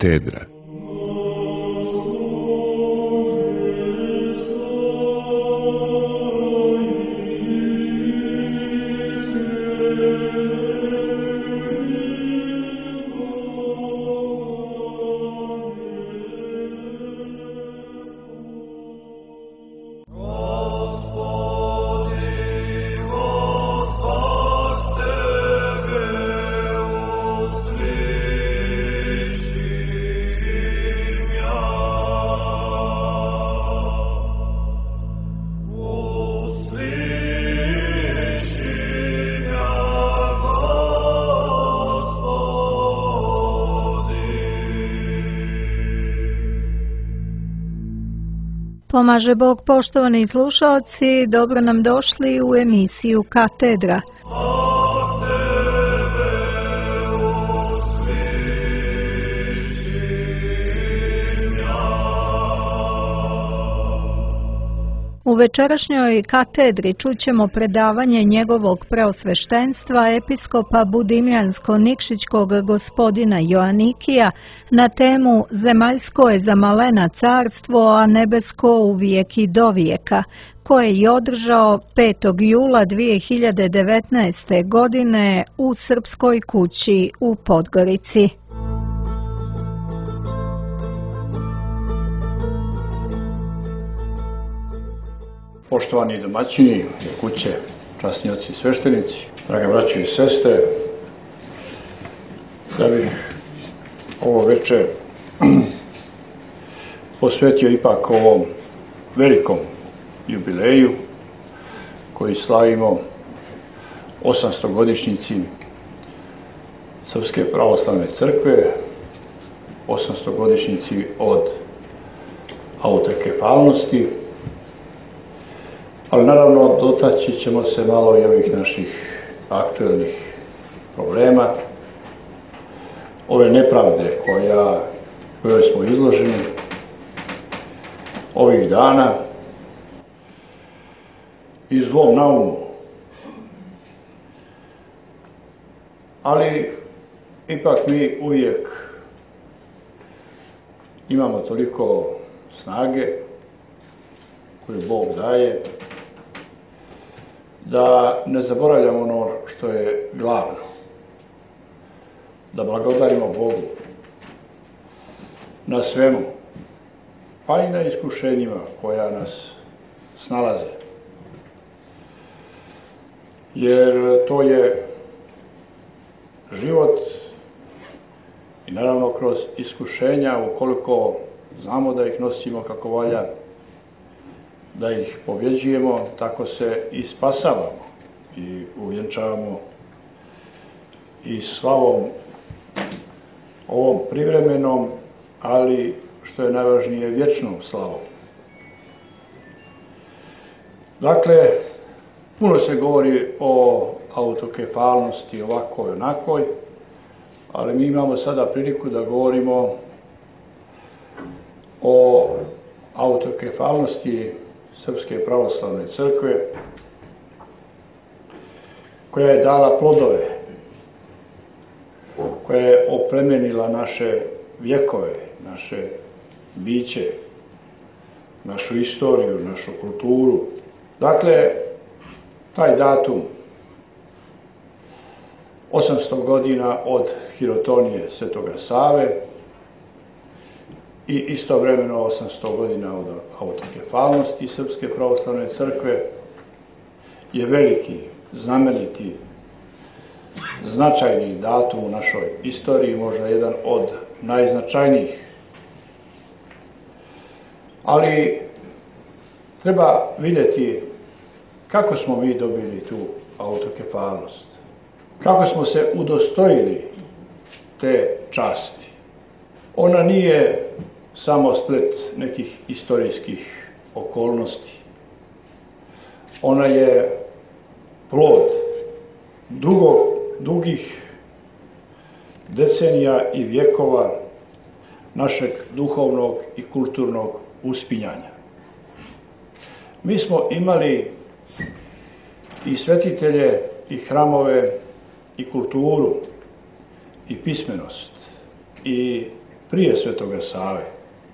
Katedra. Pomaže Bog, poštovani slušalci, dobro nam došli u emisiju Katedra. U večerašnjoj katedri čućemo predavanje njegovog preosveštenstva episkopa Budimljansko-Nikšićkog gospodina Joanikija na temu Zemaljsko je za malena carstvo, a nebesko uvijek i dovijeka, koje je održao 5. jula 2019. godine u Srpskoj kući u Podgorici. Poštovani domaćini kuće, časni oci i sveštenici, drage braćo i sestre, da bih ovo večer posvetio ipak ovom velikom jubileju koji slavimo 800-godišnjici Srpske pravoslavne crkve, 800-godišnjici od autokefalnosti. Ali naravno dotaći ćemo se malo i ovih naših aktuelnih problema, ove nepravde kojoj smo izloženi ovih dana i zlom na umu. Ali ipak mi uvijek imamo toliko snage koju Bog daje, da ne zaboravljamo ono što je glavno, da blagodarimo Bogu na svemu, pa i na iskušenjima koja nas snalaze. Jer to je život i naravno kroz iskušenja, ukoliko znamo da ih nosimo kako valja, da ih pobjeđujemo, tako se i spasavamo i uvjenčavamo i slavom ovom privremenom, ali što je najvažnije vječnom slavom. Dakle, puno se govori o autokefalnosti ovakvoj i onakvoj, ali mi imamo sada priliku da govorimo o autokefalnosti Srpske pravoslavne crkve, koja je dala plodove, koja je oplemenila naše vjekove, naše biće, našu istoriju, našu kulturu. Dakle, taj datum 800 godina od hirotonije Svetoga Save i istovremeno 800 godina od autokefalnosti Srpske pravoslavne crkve je veliki, znameniti, značajni datum u našoj istoriji, možda jedan od najznačajnijih. Ali treba vidjeti kako smo mi dobili tu autokefalnost, kako smo se udostojili te časti. Ona nije samo splet nekih istorijskih okolnosti. Ona je plod dugih decenija i vjekova našeg duhovnog i kulturnog uspinjanja. Mi smo imali i svetitelje, i hramove, i kulturu, i pismenost, i prije Svetoga Save.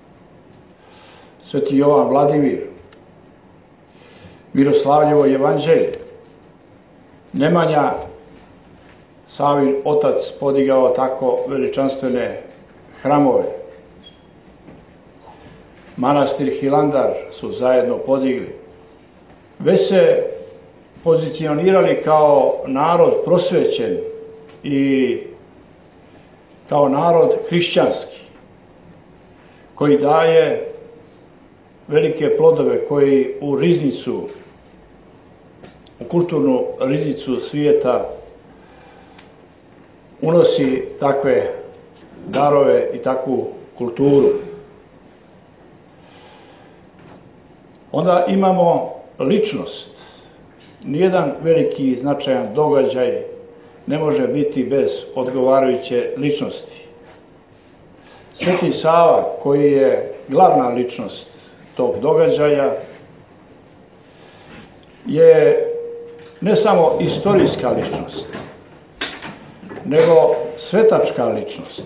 Sveti Jovan Vladimir, Miroslavljevo evanđelje, Nemanja, Savin otac, podigao tako veličanstvene hramove. Manastir Hilandar su zajedno podigli. Već se pozicionirali kao narod prosvećen i kao narod hrišćanski, koji daje velike plodove, koji u riznicu, u kulturnu riznicu svijeta unosi takve darove i takvu kulturu. Onda imamo ličnost. Nijedan veliki i značajan događaj ne može biti bez odgovarajuće ličnosti. Sveti Sava, koji je glavna ličnost tog događaja, je ne samo istorijska ličnost, nego svetačka ličnost.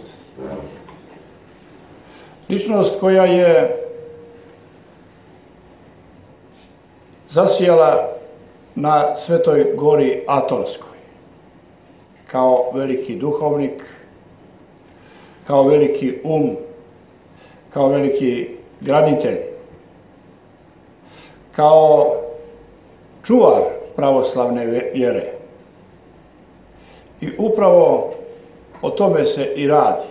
Ličnost koja je zasijala na Svetoj gori Atonskoj, kao veliki duhovnik, kao veliki kao veliki graditelj, kao čuvar pravoslavne vjere. I upravo o tome se i radi.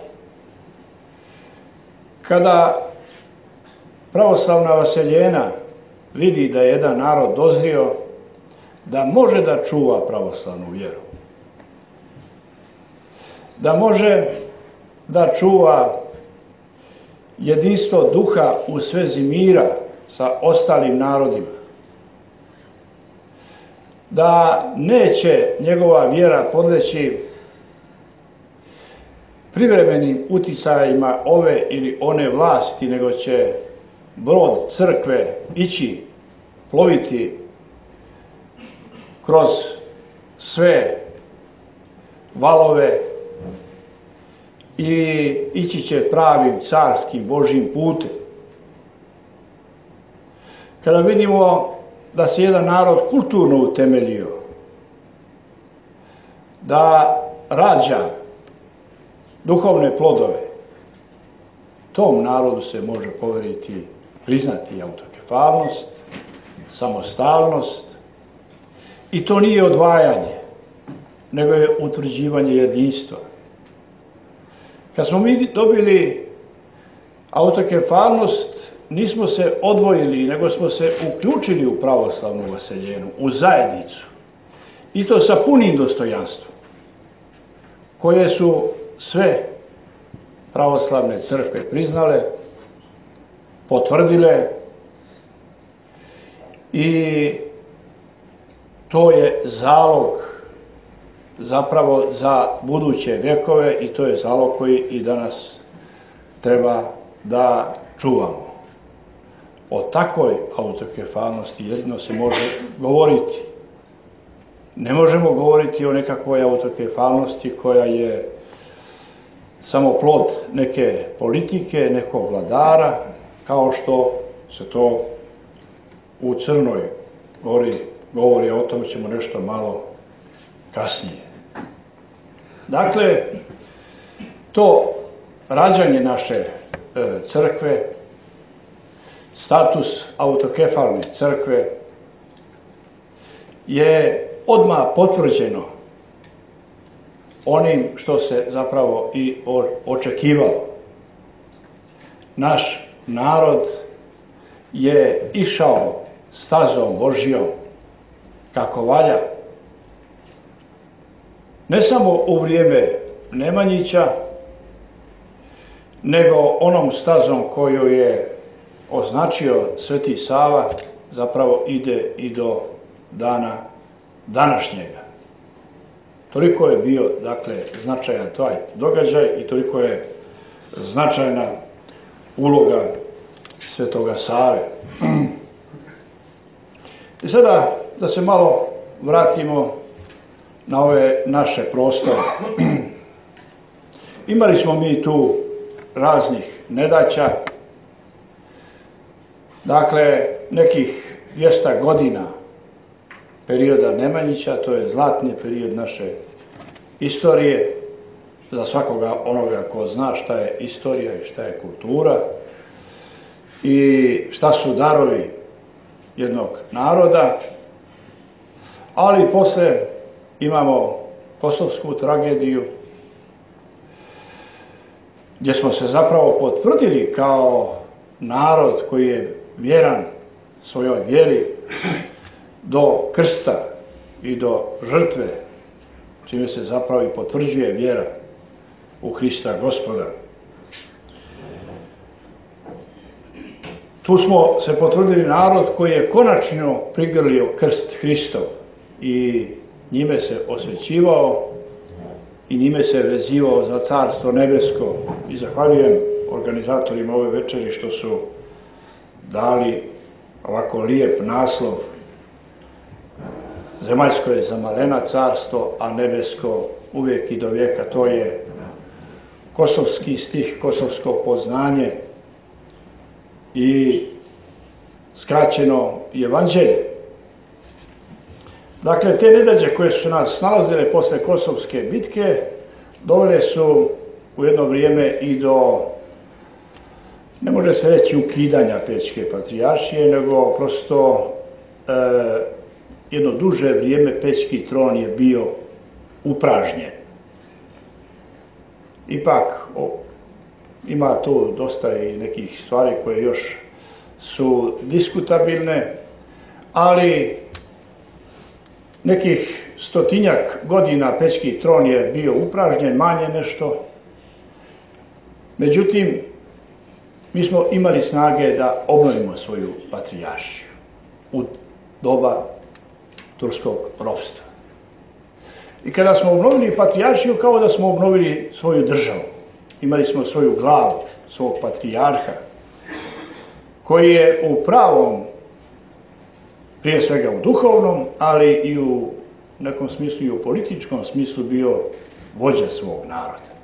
Kada pravoslavna vaseljena vidi da je jedan narod dozrio da može da čuva pravoslavnu vjeru, da može da čuva jedinstvo duha u svezi mira sa ostalim narodima, da neće njegova vjera podleći privremenim uticajima ove ili one vlasti, nego će brod crkve ići, ploviti kroz sve valove i ići će pravim carskim Božjim putem. Kada vidimo da se jedan narod kulturno utemeljio, da rađa duhovne plodove, tom narodu se može poveriti, priznati autokefalnost, samostalnost, i to nije odvajanje, nego je utvrđivanje jedinstva. Kad smo mi dobili autokefalnost, nismo se odvojili, nego smo se uključili u pravoslavnu vaseljenu, u zajednicu. I to sa punim dostojanstvom, koje su sve pravoslavne crkve priznale, potvrdile, i to je zalog zapravo za buduće vjekove, i to je zalog koji i danas treba da čuvamo. O takvoj autokefalnosti jedino se može govoriti. Ne možemo govoriti o nekakvoj autokefalnosti koja je samo plod neke politike, nekog vladara, kao što se to u Crnoj Gori govori, o tom ćemo nešto malo kasnije. Dakle, to rađanje naše crkve, status autokefalne crkve, je odmah potvrđeno onim što se zapravo i očekivalo. Naš narod je išao stazom Božjom kako valja, ne samo u vrijeme Nemanjića, nego onom stazom koju je označio Sveti Sava, zapravo ide i do dana današnjega. Toliko je bio, dakle, značajan taj događaj i toliko je značajna uloga Svetoga Save. I sada da se malo vratimo na ove naše prostore. Imali smo mi tu raznih nedaća. Dakle, nekih 200 godina perioda Nemanjića, to je zlatni period naše istorije, za svakoga onoga ko zna šta je istorija i šta je kultura i šta su darovi jednog naroda, ali posle imamo kosovsku tragediju, gdje smo se zapravo potvrdili kao narod koji je vjeran svojoj vjeri do krsta i do žrtve, čime se zapravo i potvrđuje vjera u Hrista Gospoda. Tu smo se potvrdili narod koji je konačno prigrlio krst Hristov i njime se osvećivao i njime se vezivao za Carstvo nebesko. I zahvaljujem organizatorima ove večeri što su dali ovako lijep naslov: zemaljsko je zamalena carstvo, a nebesko uvijek i do vijeka. To je kosovski stih, kosovsko poznanje i skraćeno Evanđelje. Dakle, te nedaće koje su nas snalazile posle Kosovske bitke dovele su u jedno vrijeme i do, ne može se reći ukidanja Pećke patrijaršije, nego prosto jedno duže vrijeme Pećki tron je bio upražnjen. Ipak ima tu dosta i nekih stvari koje još su diskutabilne, ali nekih 100-tinjak godina Pećki tron je bio upražnjen, manje nešto. Međutim, mi smo imali snage da obnovimo svoju patrijaršiju u doba turskog ropstva. I kada smo obnovili patrijaršiju, kao da smo obnovili svoju državu. Imali smo svoju glavu, svog patrijarha, koji je u pravom, prije svega u duhovnom, ali i u nekom smislu i u političkom smislu bio vođa svog naroda.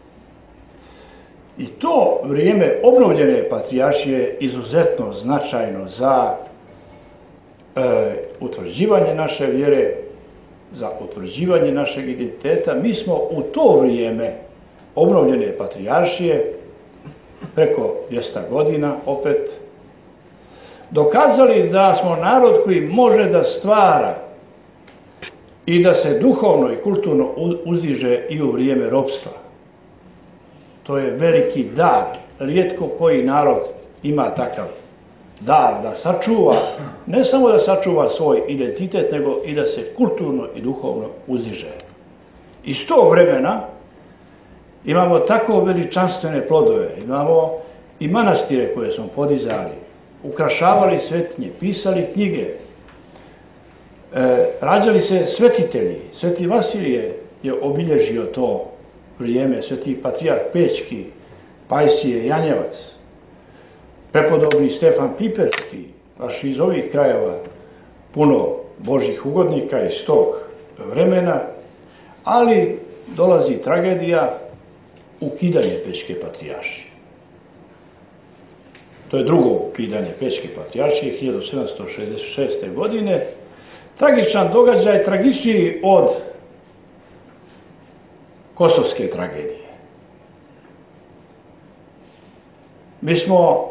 I to vrijeme obnovljene patrijaršije je izuzetno značajno za utvrđivanje naše vjere, za utvrđivanje našeg identiteta. Mi smo u to vrijeme obnovljene patrijaršije, preko 200 godina opet, dokazali da smo narod koji može da stvara i da se duhovno i kulturno uzdiže i u vrijeme ropstva. To je veliki dar. Rijetko koji narod ima takav dar da sačuva, ne samo da sačuva svoj identitet, nego i da se kulturno i duhovno uzdiže. Iz tog vremena imamo tako veličanstvene plodove, imamo i manastire koje smo podizali, ukrašavali svetinje, pisali knjige, rađali se svetitelji. Sveti Vasilije je obilježio to vrijeme, sveti patrijarh Pećki, Pajsije Janjevac, prepodobni Stefan Piperski, baš iz ovih krajeva puno božjih ugodnika iz tog vremena, ali dolazi tragedija, ukidanje Pećke patrijaršije. To je drugo ukidanje Pećke patrijaršije 1766. godine. Tragičan događaj, tragičniji od kosovske tragedije. Mi smo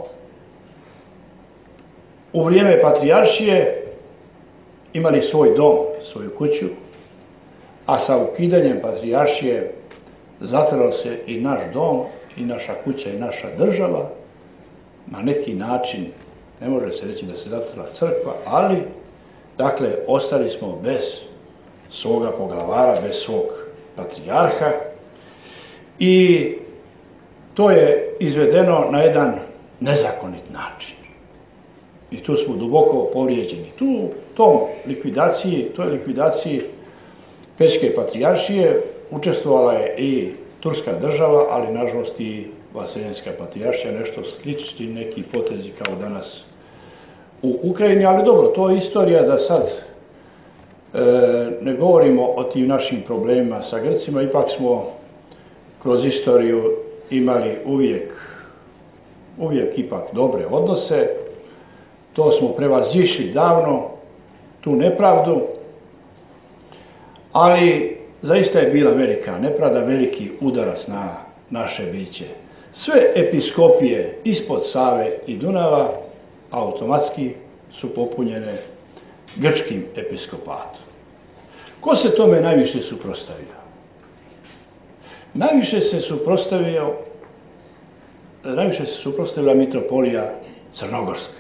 u vrijeme patrijaršije imali svoj dom, svoju kuću, a sa ukidanjem patrijaršije zatrao se i naš dom, i naša kuća, i naša država. Na neki način, ne može se reći da se zatrla crkva, ali, dakle, ostali smo bez svoga poglavara, bez svog patrijarha i to je izvedeno na jedan nezakonit način. I tu smo duboko povrijeđeni. Toj likvidaciji Pećke patrijaršije učestvovala je i turska država, ali nažalost i Vaseljenska patrijaršija, nešto slični neki potezi kao danas u Ukrajini, ali dobro, to je istorija, da sad ne govorimo o tim našim problemima sa Grcima. Ipak smo kroz istoriju imali uvijek uvijek ipak dobre odnose. To smo prevazišli davno, tu nepravdu, ali zaista je bila velika nepravda, veliki udarac na naše biće. Sve episkopije ispod Save i Dunava automatski su popunjene grčkim episkopatom. Ko se tome najviše suprotstavio? Najviše se suprotstavila mitropolija Crnogorska.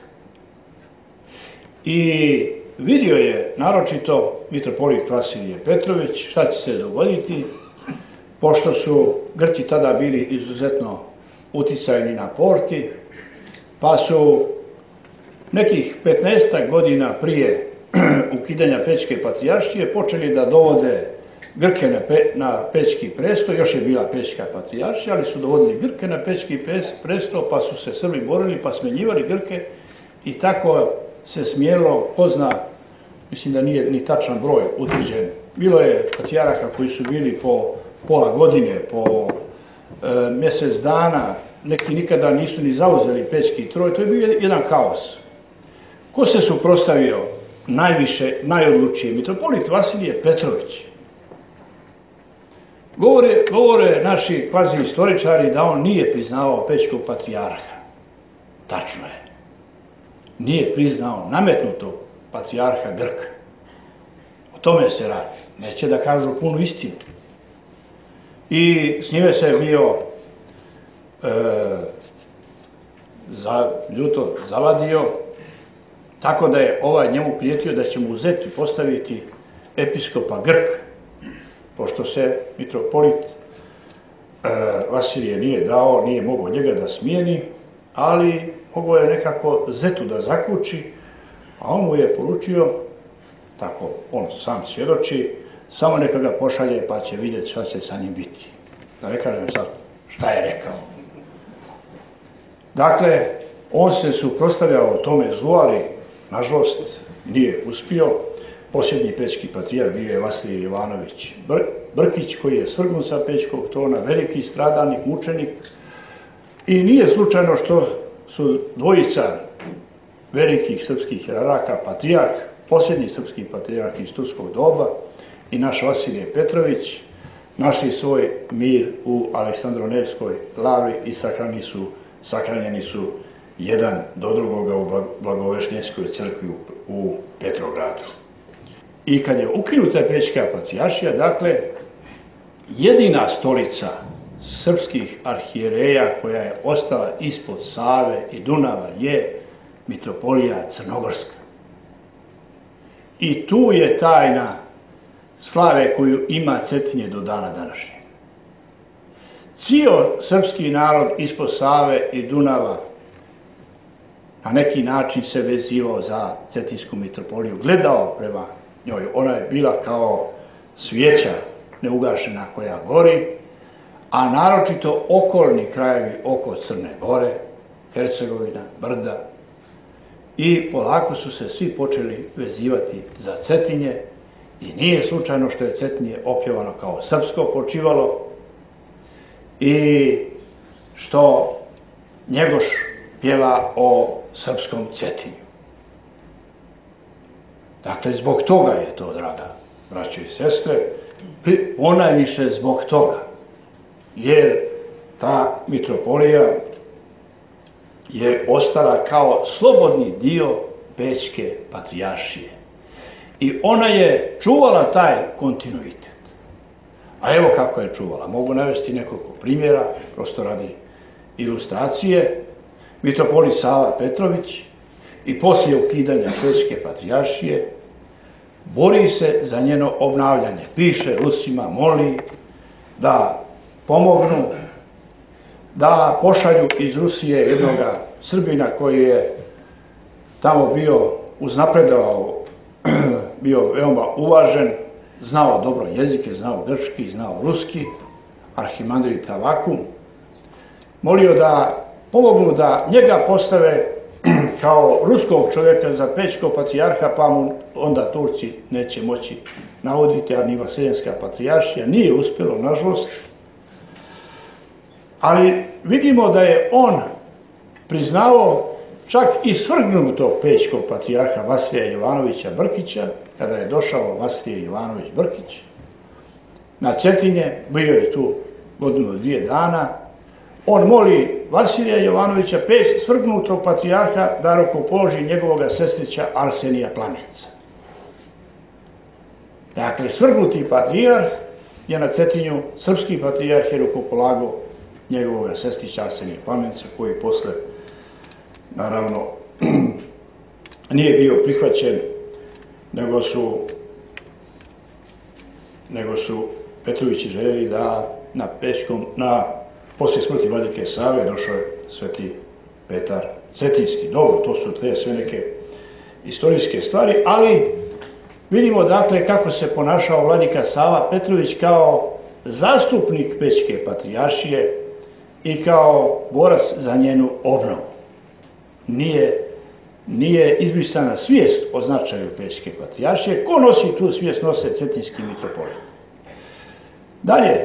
I vidio je naročito mitropolit Vasilije Petrović šta će se dogoditi, pošto su Grci tada bili izuzetno uticajni na porti, pa su nekih 15 godina prije ukidanja Pećke patrijaršije počeli da dovode Grke na Pećki presto. Još je bila Pećka patrijaršija, ali su dovodili Grke na Pećki presto, pa su se Srbi borili, pa smenjivali Grke i tako se smijenilo, ko zna, mislim da nije ni tačan broj utvrđen. Bilo je patrijarha koji su bili po pola godine, po mjesec dana, neki nikada nisu ni zauzeli Pećki troj, to je bio jedan kaos. Ko se suprotstavio najviše, najodlučije? Mitropolit Vasilije Petrović. Govore naši kvazi istoričari da on nije priznavao Pećkog patrijarha. Tačno je. Nije priznao nametnutog patrijarha Grka. O tome se radi. Neće da kažu punu istinu. I s njime se bio ljuto zavadio, tako da je ovaj njemu prijetio da će mu uzeti postaviti episkopa Grk, pošto se mitropolit Vasilije nije dao, nije mogao njega da smijeni, ali mogao je nekako zetu da zakući, a on mu je poručio, tako on sam svjedoči, samo neka ga pošalje pa će vidjeti šta će sa njim biti. Da ne kažem sad šta je rekao. Dakle, on se suprotstavljao tome zlu, ali nažalost nije uspio. Posljednji pećki patrijarh bio je Vasilije Ivanović Brkić, koji je svrgnut sa Pećkog trona, veliki stradalnik, mučenik. I nije slučajno što su dvojica velikih srpskih jeraraka, patrijarh, posljednji srpski patrijarh iz turskog doba i naš Vasilije Petrović, našli svoj mir u Aleksandro-Nevskoj lavi i sahranjeni su jedan do drugoga u Blagovešnjenskoj crkvi u Petrogradu. I kad je ukinuta Pećka patrijaršija, dakle, jedina stolica srpskih arhijereja koja je ostala ispod Save i Dunava je mitropolija Crnogorska. I tu je tajna slave koju ima Cetinje do dana današnjeg. Cijel srpski narod ispod Save i Dunava na neki način se vezivao za Cetinsku mitropoliju, gledao prema njoj. Ona je bila kao svijeća neugašena koja gori, a naročito okolni krajevi oko Crne Gore, Hercegovina, Brda, i polako su se svi počeli vezivati za Cetinje i nije slučajno što je Cetinje opjevano kao srpsko počivalo i što Njegoš pjeva o srpskom Cetinju. Dakle, zbog toga je to, draga braćo i sestre, ponajviše zbog toga, jer ta mitropolija je ostala kao slobodni dio Pećke patrijaršije. I ona je čuvala taj kontinuitet. A evo kako je čuvala. Mogu navesti nekoliko primjera, prosto radi ilustracije. Mitropolit Sava Petrović i poslije ukidanja Pećke patrijaršije bori se za njeno obnavljanje. Piše Rusima, moli da pomognu, da pošalju iz Rusije jednoga Srbina koji je tamo bio uznapredovao, bio veoma uvažen, znao dobro jezike, znao grčki, znao ruski, arhimandrit Avakum. Molio da pomognu da njega postave kao ruskog čovjeka za Pećkog patrijarha, pa mu onda Turci neće moći navoditi, a ni Vaseljenska patrijaršija. Nije uspjelo, nažalost. Ali vidimo da je on priznao čak i svrgnutog pećkog patrijarha Vasilija Jovanovića Brkića, kada je došao Vasilije Jovanović Brkić na Cetinje, bio je tu godinu 2 dana, on moli Vasilija Jovanovića svrgnutog patrijarha da rukopoloži njegovoga sestrića Arsenija Plamenca. Dakle, svrgnuti patrijarh je na Cetinju, srpski patrijarh je rukopolagao njegovoga sestrića Arsenija Plamenca, koji posle, naravno, nije bio prihvaćen, nego su Petrovići željeli da poslije smrti vladike Save došao je Sveti Petar Cetinski. Dobro, to su sve neke istorijske stvari, ali vidimo dakle kako se ponašao vladika Sava Petrović kao zastupnik Pećke patrijaršije i kao borac za njenu obnovu. Nije izbrisana svijest o značaju Pećke patrijaršije. Ko nosi tu svijest? Nose cetinski mitropoliti. Dalje,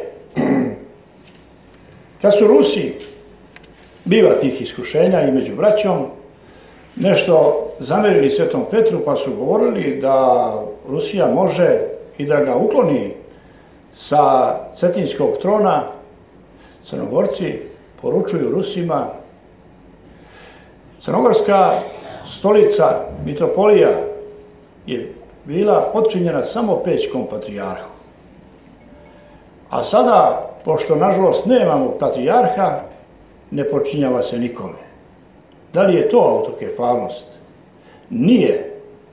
kad su Rusi, biva tih iskušenja i među braćom, nešto zamerili Svetom Petru, pa su govorili da Rusija može i da ga ukloni sa cetinskog trona. Crnogorci poručuju Rusima, crnogorska stolica, mitropolija, je bila potčinjena samo Pećkom patrijarhu. A sada, pošto nažalost nemamo patrijarha, ne počinjava se nikome. Da li je to autokefalnost? Nije.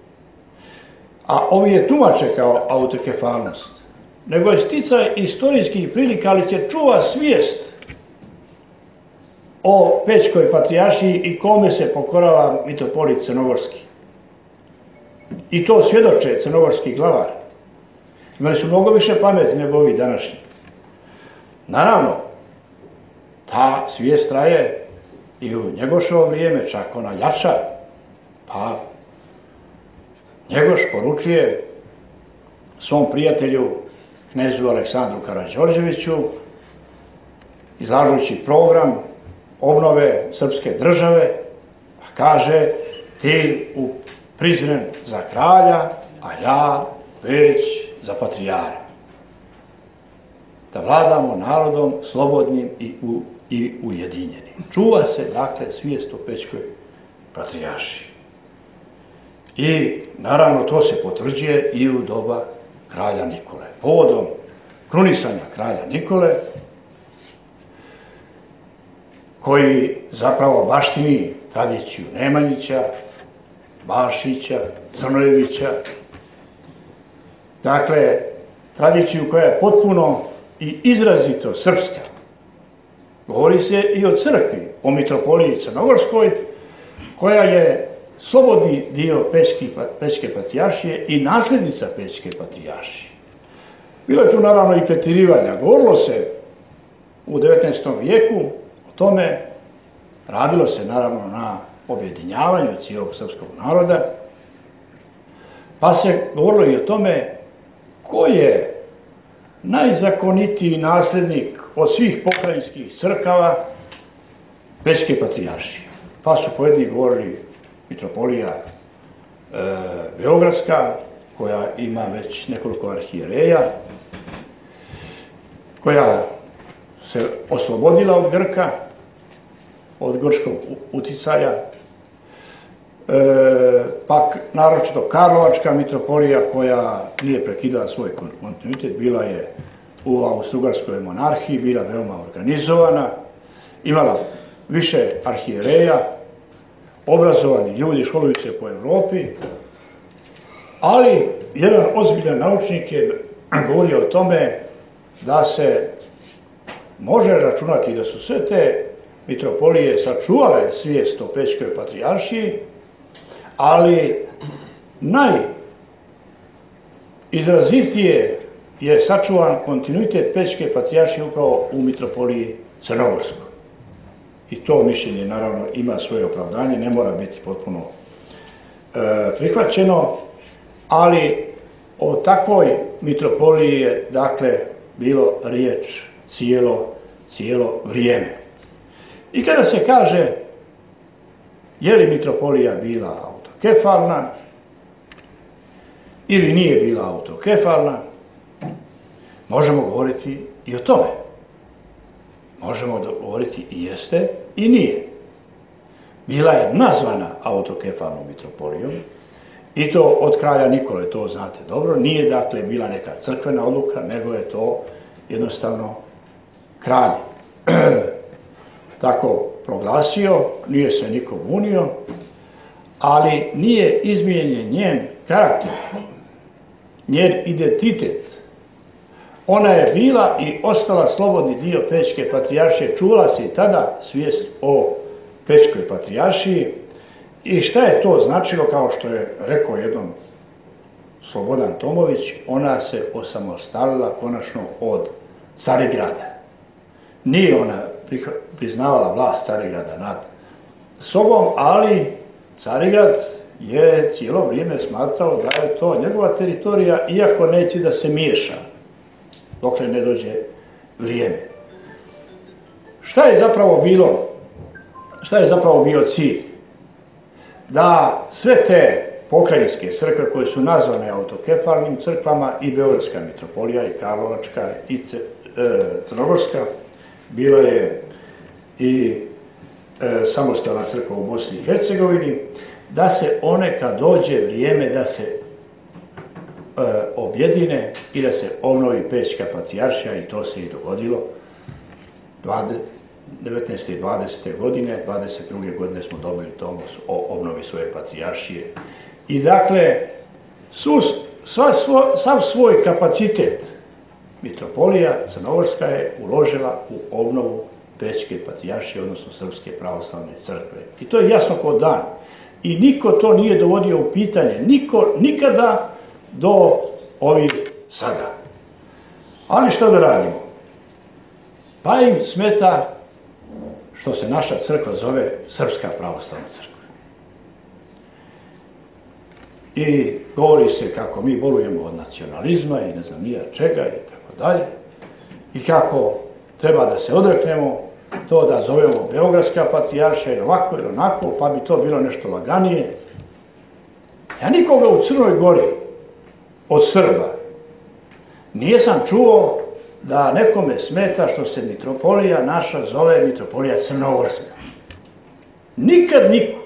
A ovi je tumače kao autokefalnost. Nego je sticaj istorijskih prilika, ali se čuva svijest o Pećkoj patrijaršiji i kome se pokorava mitropolit crnogorski. I to svjedoče crnogorski glavar. Imali su mnogo više pameti nego ovi današnji. Naravno, ta svijest traje i u Njegošovo vrijeme, čak ona jača, pa Njegoš poručuje svom prijatelju, knezu Aleksandru Karađorđeviću, izlažući program obnove srpske države, pa kaže: ti uprizren za kralja, a ja već za patrijara. Da vladamo narodom slobodnim i ujedinjenim. Čuva se, dakle, svijest o Pećkoj patrijaršiji. I, naravno, to se potvrđuje i u doba kralja Nikole. Povodom krunisanja kralja Nikole, koji zapravo baštini tradiciju Nemanjića, Bašića, Crnojevića, dakle, tradiciju koja je potpuno i izrazito srpska. Govori se i o crkvi, o mitropoliji Crnogorskoj, koja je slobodni dio Pećke patrijaršije i nasljednica Pećke patrijaršije. Bilo je tu naravno i pretjerivanja. Govorilo se u 19. vijeku o tome, radilo se naravno na objedinjavanju cijelog srpskog naroda, pa se govorilo i o tome ko je najzakonitiji nasljednik od svih pokrajinskih crkava Pećke patrijaršije. Pa su pojedini govorili mitropolija Beogradska, koja ima već nekoliko arhijereja, koja se oslobodila od Grka, od grčkog uticaja, pak naročito Karlovačka mitropolija, koja nije prekidala svoj kontinuitet, bila je u Austro-Ugarskoj monarhiji, bila veoma organizovana, imala više arhijereja, obrazovani ljudi školuju se po Evropi, ali jedan ozbiljan naučnik je govorio o tome da se može računati da su sve te mitropolije sačuvale svijest o Pećkoj patrijaršiji, ali najizrazitije je sačuvan kontinuitet Pećke patrijaršije upravo u mitropoliji Crnogorskoj. I to mišljenje naravno ima svoje opravdanje, ne mora biti potpuno prihvaćeno, ali o takvoj mitropoliji je dakle bilo riječ cijelo vrijeme. I kada se kaže je li mitropolija bila autokefalna ili nije bila autokefalna, možemo govoriti i o tome. Možemo govoriti i jeste i nije. Bila je nazvana autokefalnom mitropolijom i to od kralja Nikole, to znate dobro. Nije dakle bila neka crkvena odluka, nego je to jednostavno kralj tako proglasio, nije se nikom bunio, ali nije izmijenjen njen karakter, njen identitet. Ona je bila i ostala slobodni dio Pećke patrijaršije. Čula se i tada svijest o Pećkoj patrijaršiji. I šta je to značilo, kao što je rekao jednom Slobodan Tomović, ona se osamostalila konačno od Carigrada. Nije ona priznavala vlast Carigrada nad sobom, ali Carigrad je cijelo vrijeme smatrao da je to njegova teritorija, iako neće da se miješa dokle ne dođe vrijeme. Šta je zapravo bio cilj? Da sve te pokrajinske crkve koje su nazvane autokefalnim crkvama, i Beogradska mitropolija, i Karlovačka, i Crnogorska, bila je i samostalna crkva u Bosni i Hercegovini, da se one, kad dođe vrijeme, da se objedine i da se obnovi Pećka patrijaršija, i to se i dogodilo 19. i 20. godine. 22. godine smo dobili tomos o obnovi svoje patrijaršije. I dakle, sav svoj kapacitet mitropolija Crnogorska je uložila u obnovu Pećke patrijaršije, odnosno Srpske pravoslavne crkve. I to je jasno kao dan. I niko to nije dovodio u pitanje. Niko nikada do ovih sada. Ali što da radimo? Pa im smeta što se naša crkva zove Srpska pravoslavna crkva. I govori se kako mi bolujemo od nacionalizma i ne znam nija čega i tako dalje. I kako treba da se odreknemo to da zovemo Beogradska patrijaršija ili ovako ili onako, pa bi to bilo nešto laganije. Ja nikoga u Crnoj Gori od Srba nisam čuo da nekome smeta što se mitropolija naša zove mitropolija Crnogorska. Nikad niko.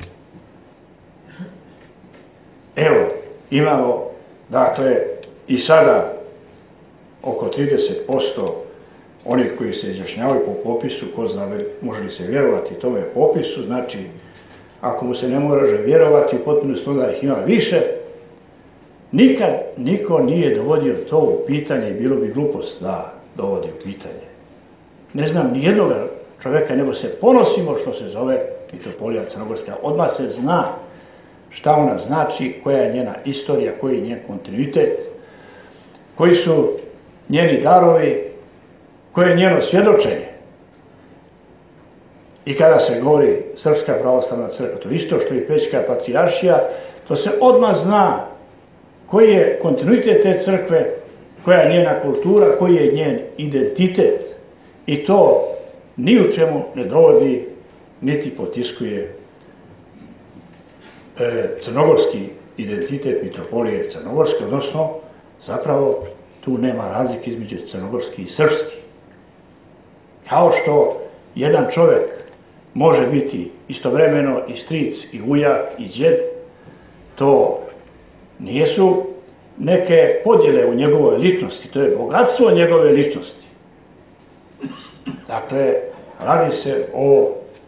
Evo, imamo, dakle, i sada oko 30% onih koji se izjašnjavaju po popisu, ko zna može li se vjerovati tome popisu, znači, ako mu se ne može vjerovati, u potpunosti onda ih ima više. Nikad niko nije dovodio to u pitanje i bilo bi glupost da dovodi u pitanje. Ne znam ni jednog čovjeka, nego se ponosimo što se zove mitropolija Crnogorska. Odmah se zna šta ona znači, koja je njena istorija, koji je njen kontinuitet, koji su njeni darovi, koje je njeno svjedočenje. I kada se govori Srpska pravoslavna crkva, to isto što i Pećka patrijaršija, to se odmah zna koji je kontinuitet te crkve, koja je njena kultura, koji je njen identitet. I to ni u čemu ne dovodi, niti potiskuje crnogorski identitet mitropolije Crnogorske, odnosno zapravo tu nema razlike između crnogorski i srpski. Kao što jedan čovjek može biti istovremeno i stric, i ujak, i djed, to nisu neke podjele u njegovoj ličnosti, to je bogatstvo njegove ličnosti. Dakle, radi se o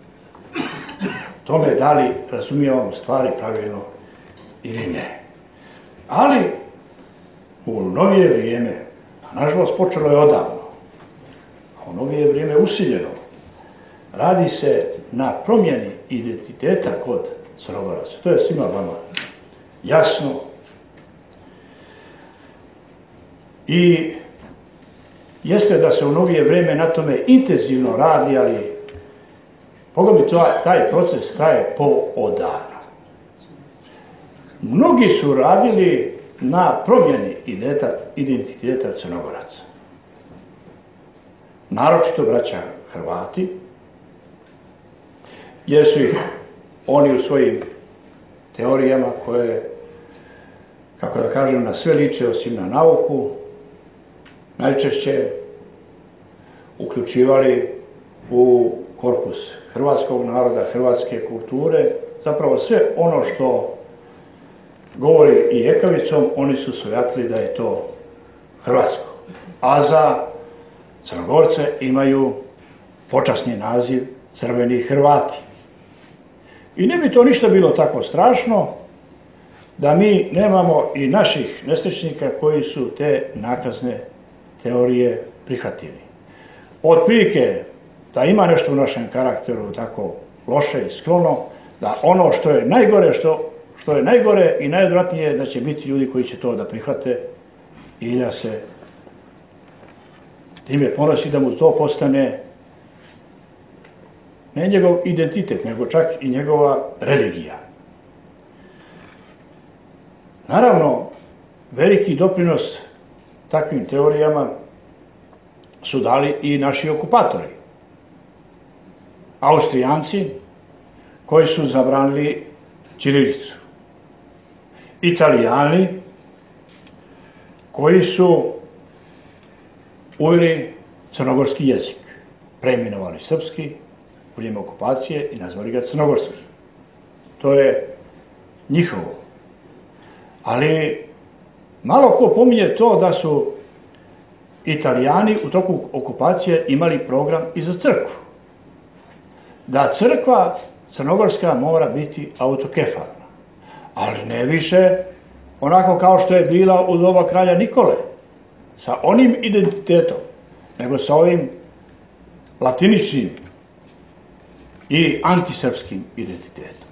tome da li razumijemo stvari pravilno ili ne. Ali, u novije vrijeme, a nažalost počelo je odavno, a u novije vrijeme usiljeno, radi se na promjeni identiteta kod Crnogoraca. To je svima vama jasno. I jeste da se u novije vrijeme na tome intenzivno radi, ali pogledajte, taj proces traje po dana. Mnogi su radili na promjeni identiteta Crnogoraca. Naročito braća Hrvati, jer su ih oni u svojim teorijama koje, kako da kažem, na sve liče osim na nauku, najčešće uključivali u korpus hrvatskog naroda, hrvatske kulture, zapravo sve ono što govori i ekavicom, oni su svojatili da je to hrvatsko. A za Crnogorce imaju počasni naziv crveni Hrvati. I ne bi to ništa bilo tako strašno da mi nemamo i naših nesrećnika koji su te nakazne teorije prihvatili. Otprilike da ima nešto u našem karakteru tako loše i sklono, da ono što je najgore i najodvratnije da će biti ljudi koji će to da prihvate i da se time ponosi, da mu to postane ne njegov identitet, nego čak i njegova religija. Naravno, veliki doprinos takvim teorijama su dali i naši okupatori. Austrijanci koji su zabranili ćirilicu. Italijani koji su uveli crnogorski jezik, preimenovali srpski u vrijeme okupacije i nazvali ga crnogorski. To je njihovo. Ali malo ko pominje to da su Italijani u toku okupacije imali program i za crkvu. Da crkva crnogorska mora biti autokefalna, ali ne više onako kao što je bila u doba kralja Nikole, sa onim identitetom, nego sa ovim latiničnim i antisrpskim identitetom.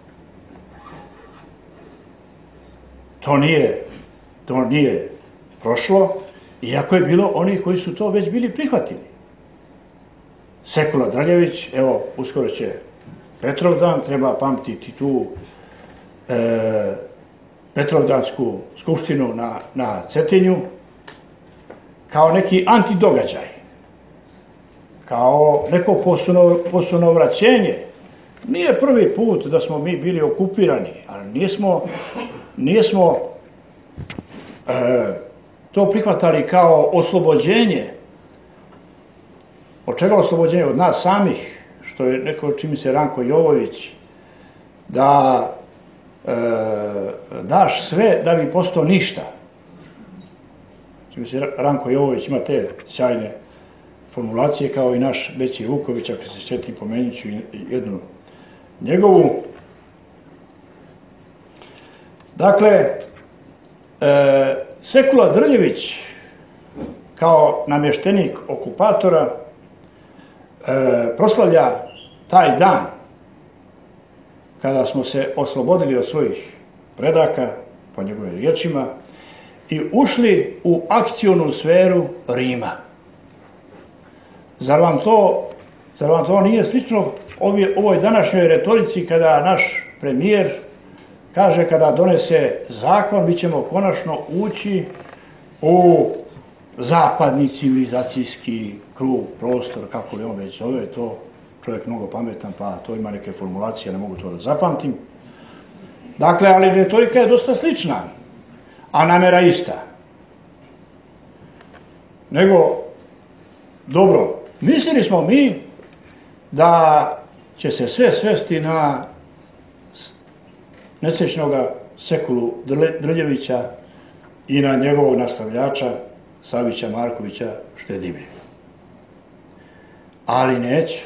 To nije prošlo, iako je bilo oni koji su to već bili prihvatili. Sekula Drljević, evo, uskoro će Petrovdan, treba pamtiti tu Petrovdansku skupštinu na Cetinju, kao neki antidogađaj, kao neko posunovraćenje. Nije prvi put da smo mi bili okupirani, ali nismo to prihvatali kao oslobođenje. Od čega oslobođenje? Od nas samih, što je neko čini se Ranko Jovović, da daš sve da bi postao ništa. Čini se Ranko Jovović ima te sjajne formulacije kao i naš Beći Vuković, ako se sjetim, pomenut ću jednu njegovu. Dakle, Sekula Drljević kao namještenik okupatora proslavlja taj dan kada smo se oslobodili od svojih predaka, po njegovim riječima, i ušli u akcionu sferu Rima. Zar vam to nije slično ovoj današnjoj retorici kada naš premijer kaže kada donese zakon mi ćemo konačno ući u zapadni civilizacijski krug, prostor, kako li on već zove, to čovjek mnogo pametan pa to ima neke formulacije, ne mogu to da zapamtim. Dakle, ali retorika je dosta slična, a namjera ista. Nego, dobro, mislili smo mi da će se sve svesti na nesrećnoga Sekulu Drljevića i na njegovog nastavljača Savića Markovića Štedivlje. Ali neće.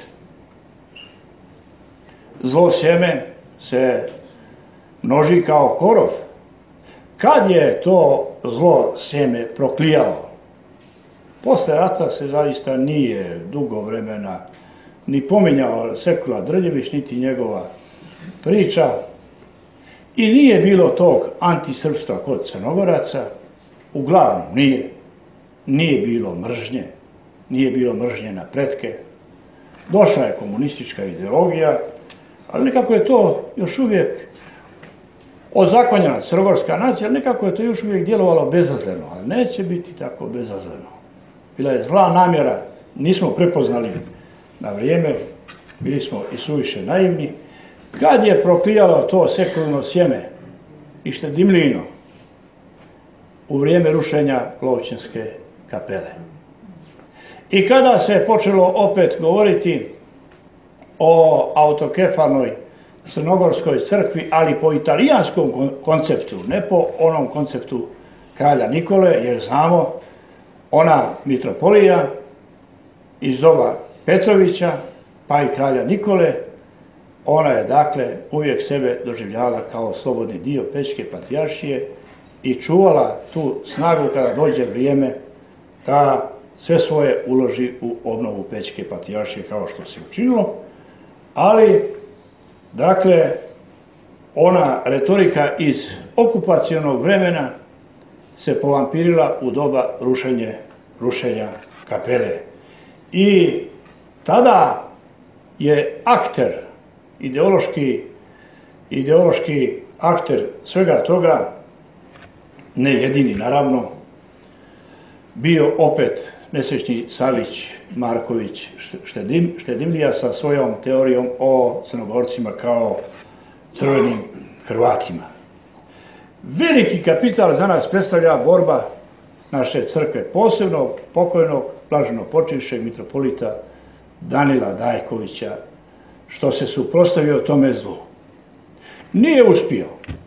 Zlo sjeme se množi kao korov. Kad je to zlo sjeme proklijalo? Posle rata se zaista nije dugo vremena ni pominjao Sekula Drljević, niti njegova priča. I nije bilo tog antisrpstva kod Crnogoraca, uglavnom nije bilo mržnje, nije bilo mržnje na pretke. Došla je komunistička ideologija, ali nekako je to još uvijek ozakonjena crnogorska nacija, ali nekako je to još uvijek djelovalo bezazleno, ali neće biti tako bezazleno. Bila je zla namjera, nismo prepoznali na vrijeme, bili smo i suviše naivni, kad je propijalo to sekularno sjeme i štedimljino u vrijeme rušenja Lovćenske kapele. I kada se počelo opet govoriti o autokefalnoj crnogorskoj crkvi, ali po italijanskom konceptu, ne po onom konceptu kralja Nikole, jer znamo, ona mitropolija iz doba Petrovića, pa i kralja Nikole, ona je dakle uvijek sebe doživljavala kao slobodni dio Pećke patrijaršije i čuvala tu snagu kada dođe vrijeme da sve svoje uloži u obnovu Pećke patrijaršije kao što se učinilo, ali dakle ona retorika iz okupacionog vremena se povampirila u doba rušenja kapele. I tada je akter, ideološki akter svega toga, ne jedini naravno, bio opet nesrećni Savić Marković Štedimlija sa svojom teorijom o Crnogorcima kao crvenim Hrvatima. Veliki kapital za nas predstavlja borba naše crkve, posebno pokojnog blaženo počivšeg mitropolita Danila Dajkovića, što se suprotstavio tome zlu. Nije uspio.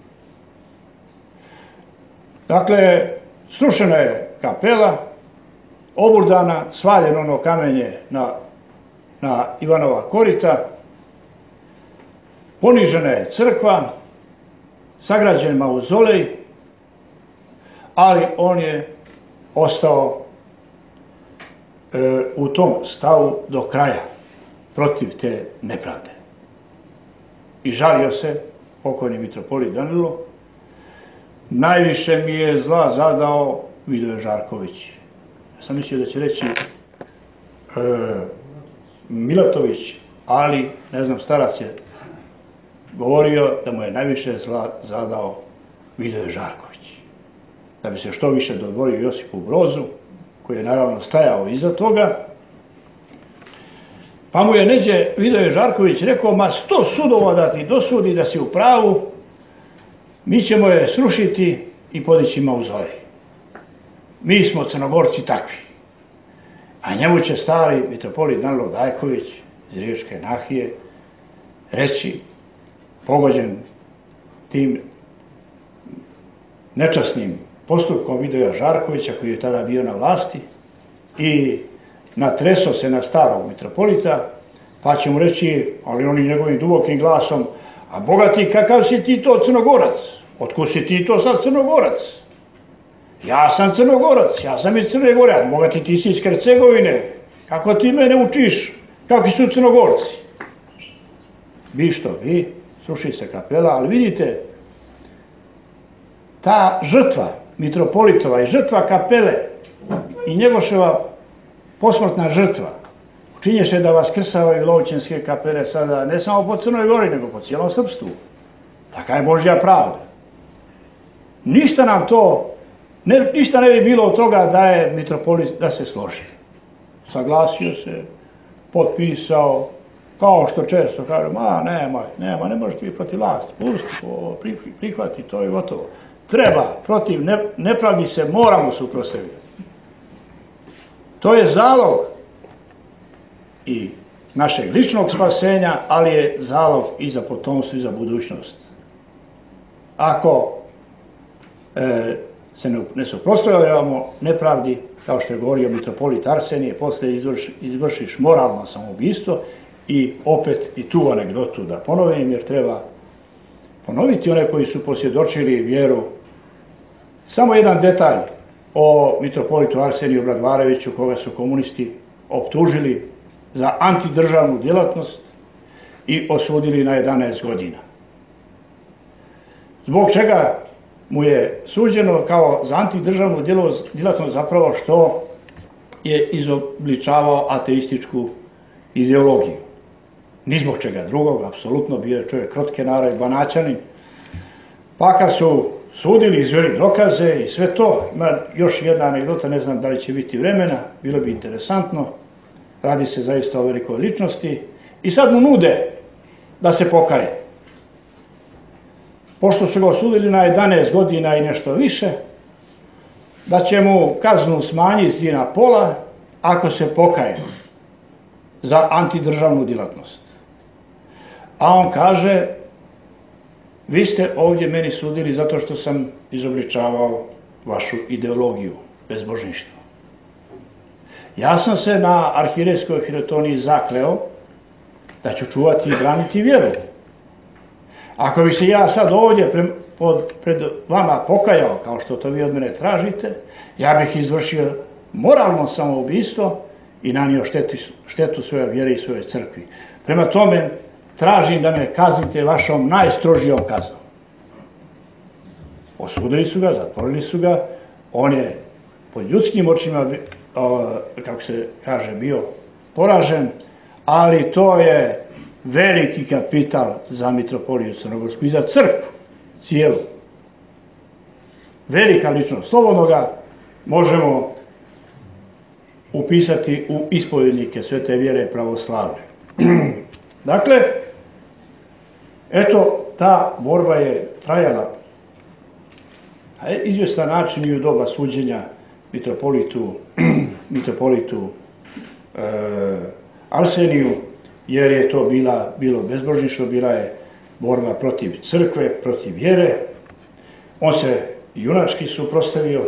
Dakle, srušena je kapela, oburdana, svaljeno ono kamenje na Ivanova korita, ponižena je crkva, sagrađen mauzolej, ali on je ostao u tom stavu do kraja, protiv te nepravde. I žalio se pokojni mitropolit Danilo, najviše mi je zla zadao Vidoje Žarković. Ja sam mislio da će reći Milatović, ali ne znam, starac je govorio da mu je najviše zla zadao Vidoje Žarković. Da bi se što više dodvorio Josipu Brozu, koji je naravno stajao iza toga, pa mu je neđe Vidoje Žarković rekao, ma 100 sudova da ti dosudi da si u pravu, mi ćemo je srušiti i podići mauzolej. Mi smo Crnogorci takvi. A njemu će stari mitropolit Danilo Dajković iz Riječke nahije reći, pogođen tim nečasnim postupkom Vidoja Žarkovića, koji je tada bio na vlasti, i natreso se na starog mitropolita, pa će mu reći, ali on i njegovim dubokim glasom, a bogati, kakav si ti to Crnogorac? Otkud si ti to sad Crnogorac? Ja sam Crnogorac, ja sam iz Crne Gore, a bogati ti si iz Hercegovine. Kako ti mene učiš? Kakvi su Crnogorci? Vi što vi? Sruši se kapela, ali vidite, ta žrtva mitropolitova i žrtva kapele i Njegoševa posmrtna žrtva činješe da vaskrsavaju Lovćenske kapele sada ne samo po Crnoj Gori, nego po cijelom srpstvu. Taka je Božja pravda. Ništa nam to, ništa ne bi bilo od toga da je mitropolit da se složi. Saglasio se, potpisao, kao što često kažu, ne možeš ti protiv vlasti, pusti, prihvati, to je gotovo. Treba, protiv nepravdi se moramo suprotstaviti. To je zalog i našeg ličnog spasenja, ali je zalog i za potomstvo i za budućnost. Ako se ne suprotstavljamo nepravdi, kao što je govorio mitropolit Arsenije, poslije izvršiš moralno samoubistvo. I opet i tu anegdotu da ponovim, jer treba ponoviti one koji su posvjedočili vjeru. Samo jedan detalj o mitropolitu Arseniju Bradvareviću, koga su komunisti optužili za antidržavnu djelatnost i osudili na 11 godina. Zbog čega mu je suđeno kao za antidržavnu djelatnost zapravo što je izobličavao ateističku ideologiju. Ni zbog čega drugog, apsolutno, bio je čovjek krotke naravi, Banaćanin. Pa kad su sudili, izveli dokaze i sve to, ima još jedna anegdota, ne znam da li će biti vremena, bilo bi interesantno, radi se zaista o velikoj ličnosti, i sad mu nude da se pokaje. pošto su ga osudili na 11 godina i nešto više, da će mu kaznu smanjiti na pola ako se pokaje za antidržavnu djelatnost. A on kaže, vi ste ovdje meni sudili zato što sam izobličavao vašu ideologiju, bezbožništvo. Ja sam se na arhirejskoj hirotoniji zakleo da ću čuvati i braniti vjeru. Ako bi se ja sad ovdje pred vama pokajao, kao što to vi od mene tražite, ja bih izvršio moralno samoubistvo i nanio štetu svoje vjere i svoje crkvi. Prema tome, tražim da me kaznite vašom najstrožijom kaznom. Osudili su ga, zatvorili su ga, on je pod ljudskim očima, kako se kaže, bio poražen, ali to je veliki kapital za mitropoliju Crnogorsku i za crkvu cijelu. Velika ličnost. Slobodno ga možemo upisati u ispovjednike Svete vjere pravoslavne. Dakle, eto, ta borba je trajala izvjestan način i u doba suđenja mitropolitu Arseniju, jer je to bilo bezbožništvo, bila je borba protiv crkve, protiv vjere. On se junački suprotstavio.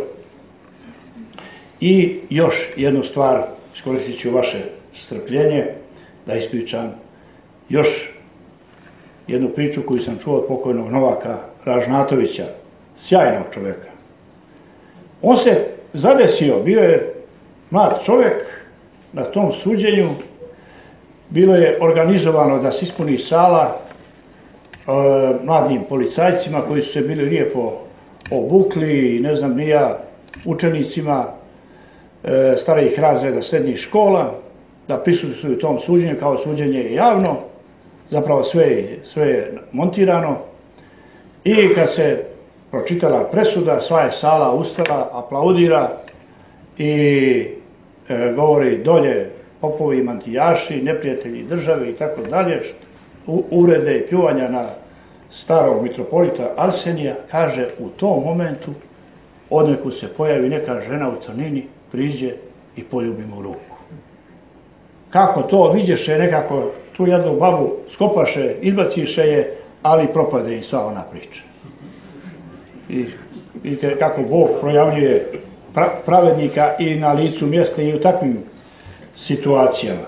I još jednu stvar, iskoristit ću vaše strpljenje, da ispričam još jednu priču koju sam čuo od pokojnog Novaka Ražnatovića, sjajnog čovjeka. On se zadesio, bio je mlad čovjek, na tom suđenju bilo je organizovano da se ispuni sala mladim policajcima koji su se bili lijepo obukli, ne znam ni ja, učenicima starijih razreda srednjih škola, da prisustvuju tom suđenju, kao suđenje je javno, zapravo sve je montirano. I kad se pročitala presuda, sva je sala ustala, aplaudira i govori dolje popovi, mantijaši, neprijatelji države i tako dalje, uvrede i pljuvanja na starog mitropolita Arsenija. Kaže, u tom momentu odnekud se pojavi neka žena u crnini, priđe i poljubi mu ruku. Kako to vidješe, nekako tu jednu babu skopaše, izbaciše je, ali propade i sva ona priča. I vidite kako Bog projavljuje pravednika i na licu mjesta i u takvim situacijama.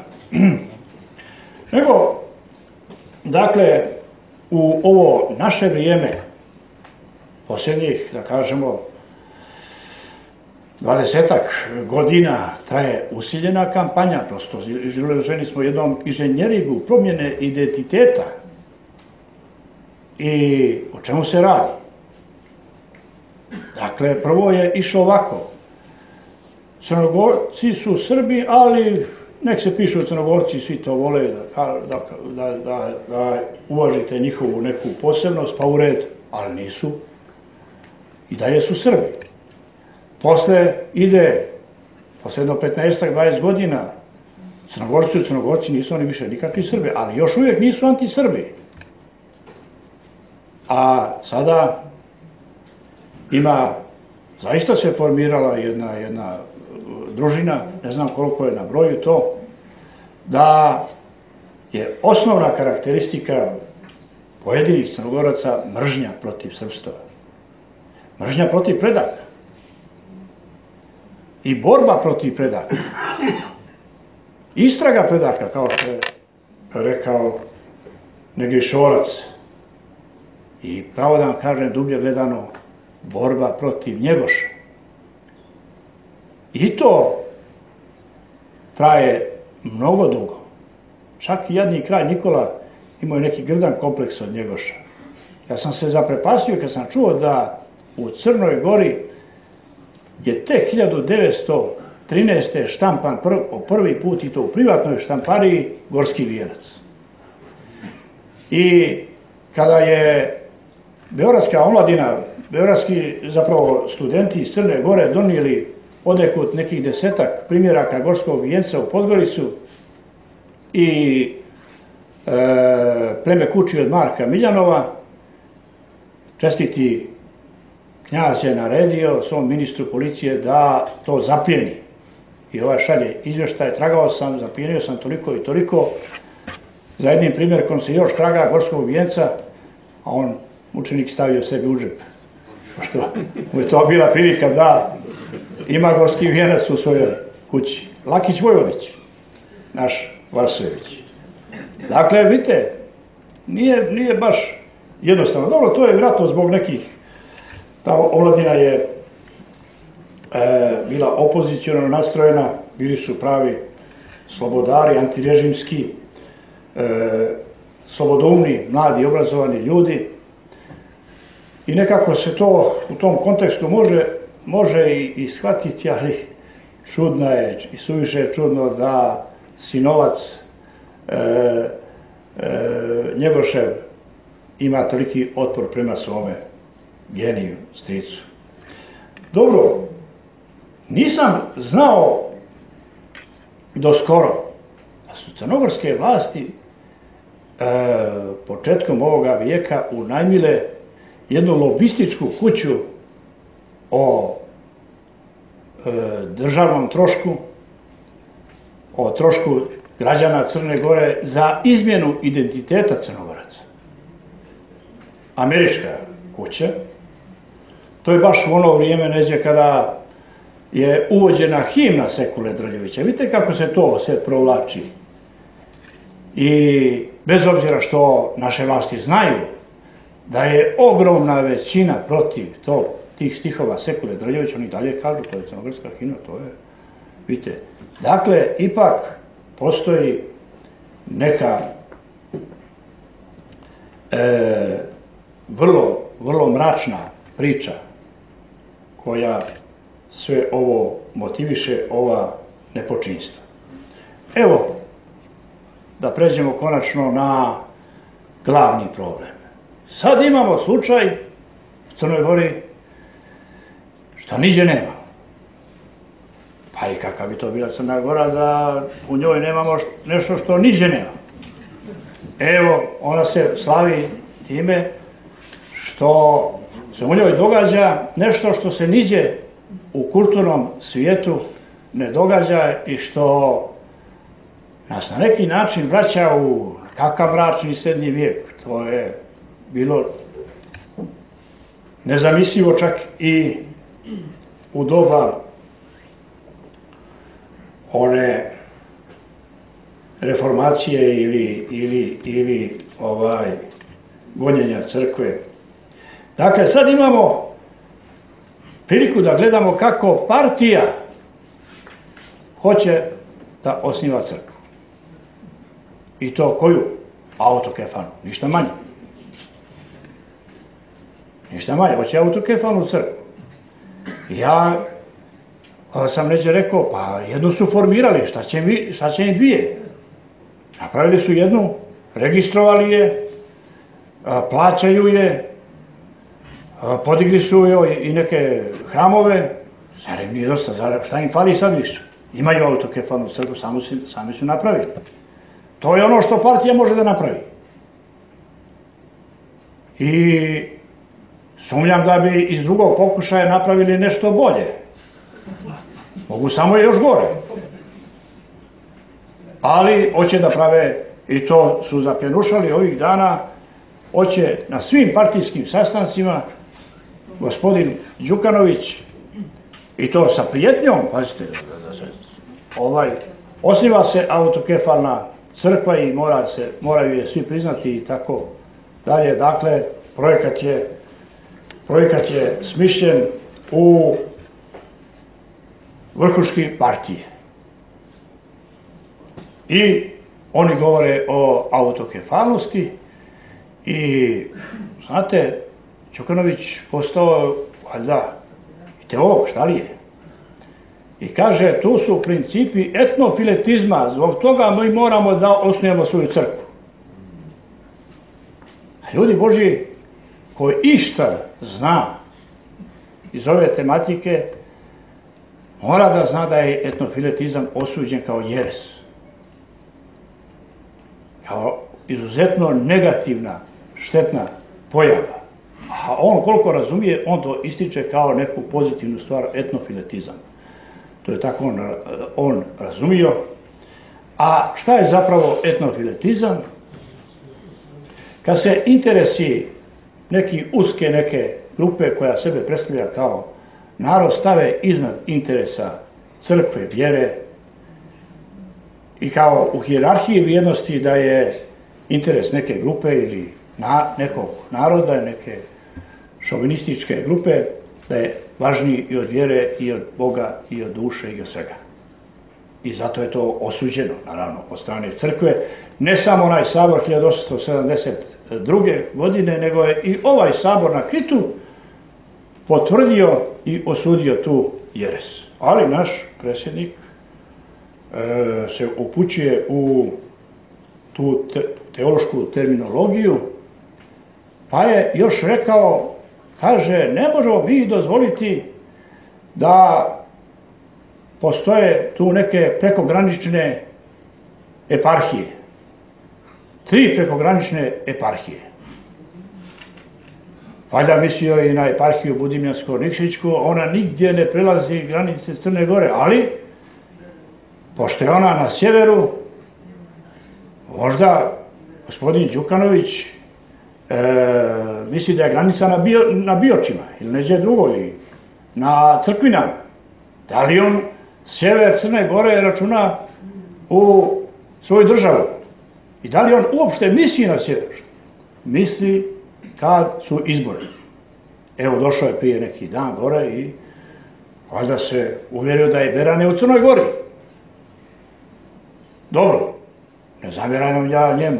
Nego, dakle, u ovo naše vrijeme, posljednjih, da kažemo, 20-ak godina traje usiljena kampanja, prosto izloženi smo jednom inženjerigu promjene identiteta. I o čemu se radi? Dakle, prvo je išlo ovako. Crnogorci su Srbi, ali nek se pišu Crnogorci, svi to vole da uvažite njihovu neku posebnost, pa u red, ali nisu. I dalje su Srbi. Posle ide, posle jedno 15-20 godina, Crnogorci nisu oni više nikakvi Srbi, ali još uvijek nisu anti-Srbi. A sada zaista se formirala jedna družina, ne znam koliko je na broju to, da je osnovna karakteristika pojedinih Crnogoraca mržnja protiv srpstva. Mržnja protiv predaka. I borba protiv predaka. Istraga predaka, kao što je rekao Negrišorac. I pravo da vam kažem, dublje gledano, borba protiv Njegoša. I to traje mnogo dugo. Čak i jadni kralj Nikola imao neki grdan kompleks od Njegoša. Ja sam se zaprepastio kad sam čuo da u Crnoj Gori je tek 1913. štampan prvi put, i to u privatnoj štampariji, Gorski vijenac. I kada je beogradska omladina, beogradski zapravo studenti iz Crne Gore donijeli odnekud nekih 10-ak primjeraka Gorskog vijenca u Podgoricu i pleme Kuči od Marka Miljanova, čestiti knjaz je naredio svom ministru policije da to zaplijeni. I ovaj šalje izvještaj, tragao sam, zaplijenio sam toliko i toliko, za jednim primjerkom se još traga gorskog vijenca, a on, učenik, stavio sebi u džep. Što mu je to bila prilika da ima gorski vijenac u svojoj kući. Lakić Vojvodić, naš Varsojević. Dakle, vidite, nije baš jednostavno. Dobro, to je vjerojatno zbog nekih, ta omladina je bila opozicionalno nastrojena, bili su pravi slobodari, antirežimski, slobodoumni, mladi, obrazovani ljudi. I nekako se to u tom kontekstu može i shvatiti, ali čudno je i suviše je čudno da sinovac Njegošev ima toliki otpor prema svome geniju, stricu. Dobro, nisam znao do skoro da su crnogorske vlasti početkom ovoga vijeka unajmile jednu lobističku kuću o državnom trošku, o trošku građana Crne Gore za izmjenu identiteta Crnogoraca. Američka kuća. To je baš u ono vrijeme neđe kada je uvođena himna Sekule Drljevića. Vidite kako se to sve provlači. I bez obzira što naše vlasti znaju da je ogromna većina protiv tih stihova Sekule Drljevića, oni dalje kažu, to je crnogorska himna, to je, vidite. Dakle, ipak postoji neka vrlo mračna priča koja sve ovo motiviše, ova nepočinstva. Evo, da pređemo konačno na glavni problem. Sad imamo slučaj u Crnoj Gori što niđe nema. Pa i kakav bi to bila Crna Gora da u njoj nemamo nešto što niđe nema. Evo, ona se slavi time što se u njoj događa nešto što se niđe u kulturnom svijetu ne događa i što nas na neki način vraća u kakav mračni srednji vijek. To je bilo nezamislivo čak i u doba one reformacije ili gonjenja crkve. Dakle, sad imamo priliku da gledamo kako partija hoće da osniva crkvu. I to koju? Autokefalnu. Ništa manje. Ništa manje. Hoće autokefalnu crkvu. Ja sam neđe rekao, pa jednu su formirali, šta će im dvije? Napravili su jednu, registrovali je, plaćaju je, podigli su joj i neke hramove, zar im nije dosta, šta im fali sad više? Imaju autokefalnu crkvu, sami su napravili. To je ono što partija može da napravi. I sumnjam da bi iz drugog pokušaja napravili nešto bolje. Mogu samo još gore. Ali hoće da prave, i to su zapljenušali ovih dana, hoće na svim partijskim sastancima gospodin Đukanović, i to sa prijetnjom, pazite, osniva se autokefalna crkva i moraju je svi priznati i tako dalje. Dakle, projekat je smišljen u vrhuški partije. I oni govore o autokefalnosti i, znate, Đukanović postao, valjda, teolog, šta li je? I kaže, tu su principi etnofiletizma, zbog toga mi moramo da osnujemo svoju crkvu. A ljudi Božji, koji išta zna iz ove tematike, mora da zna da je etnofiletizam osuđen kao jeres. Kao izuzetno negativna, štetna pojava. A on koliko razumije, on to ističe kao neku pozitivnu stvar, etnofiletizam. To je tako on razumio. A šta je zapravo etnofiletizam? Kad se interesi uske neke grupe koja sebe predstavlja kao narod stave iznad interesa crkve, vjere i kao u hijerarhiji vrijednosti da je interes neke grupe ili nekog naroda, neke šovinističke grupe, da je važniji i od vjere, i od Boga, i od duše, i od svega. I zato je to osuđeno, naravno, od strane crkve. Ne samo onaj sabor 1872. godine, nego je i ovaj sabor na Kritu potvrdio i osudio tu jeres. Ali naš predsjednik se upućuje u tu teološku terminologiju, pa je još rekao, kaže, ne možemo mi dozvoliti da postoje tu neke prekogranične eparhije. 3 prekogranične eparhije. Valjda mislio i na eparhiju Budimljansko-Nikšićku, ona nigdje ne prelazi granice Crne Gore, ali pošto je ona na sjeveru, možda gospodin Đukanović misli da je granica na Biočima ili neđe drugo, ili na Crkvinama. Da li on sjever Crne Gore računa u svoju državu? I da li on uopšte misli na sjever? Misli kad su izbori. Evo, došao je prije neki dan gore i valjda se uvjerio da je Berane u Crnoj Gori. Dobro, ne zamjeram ja njemu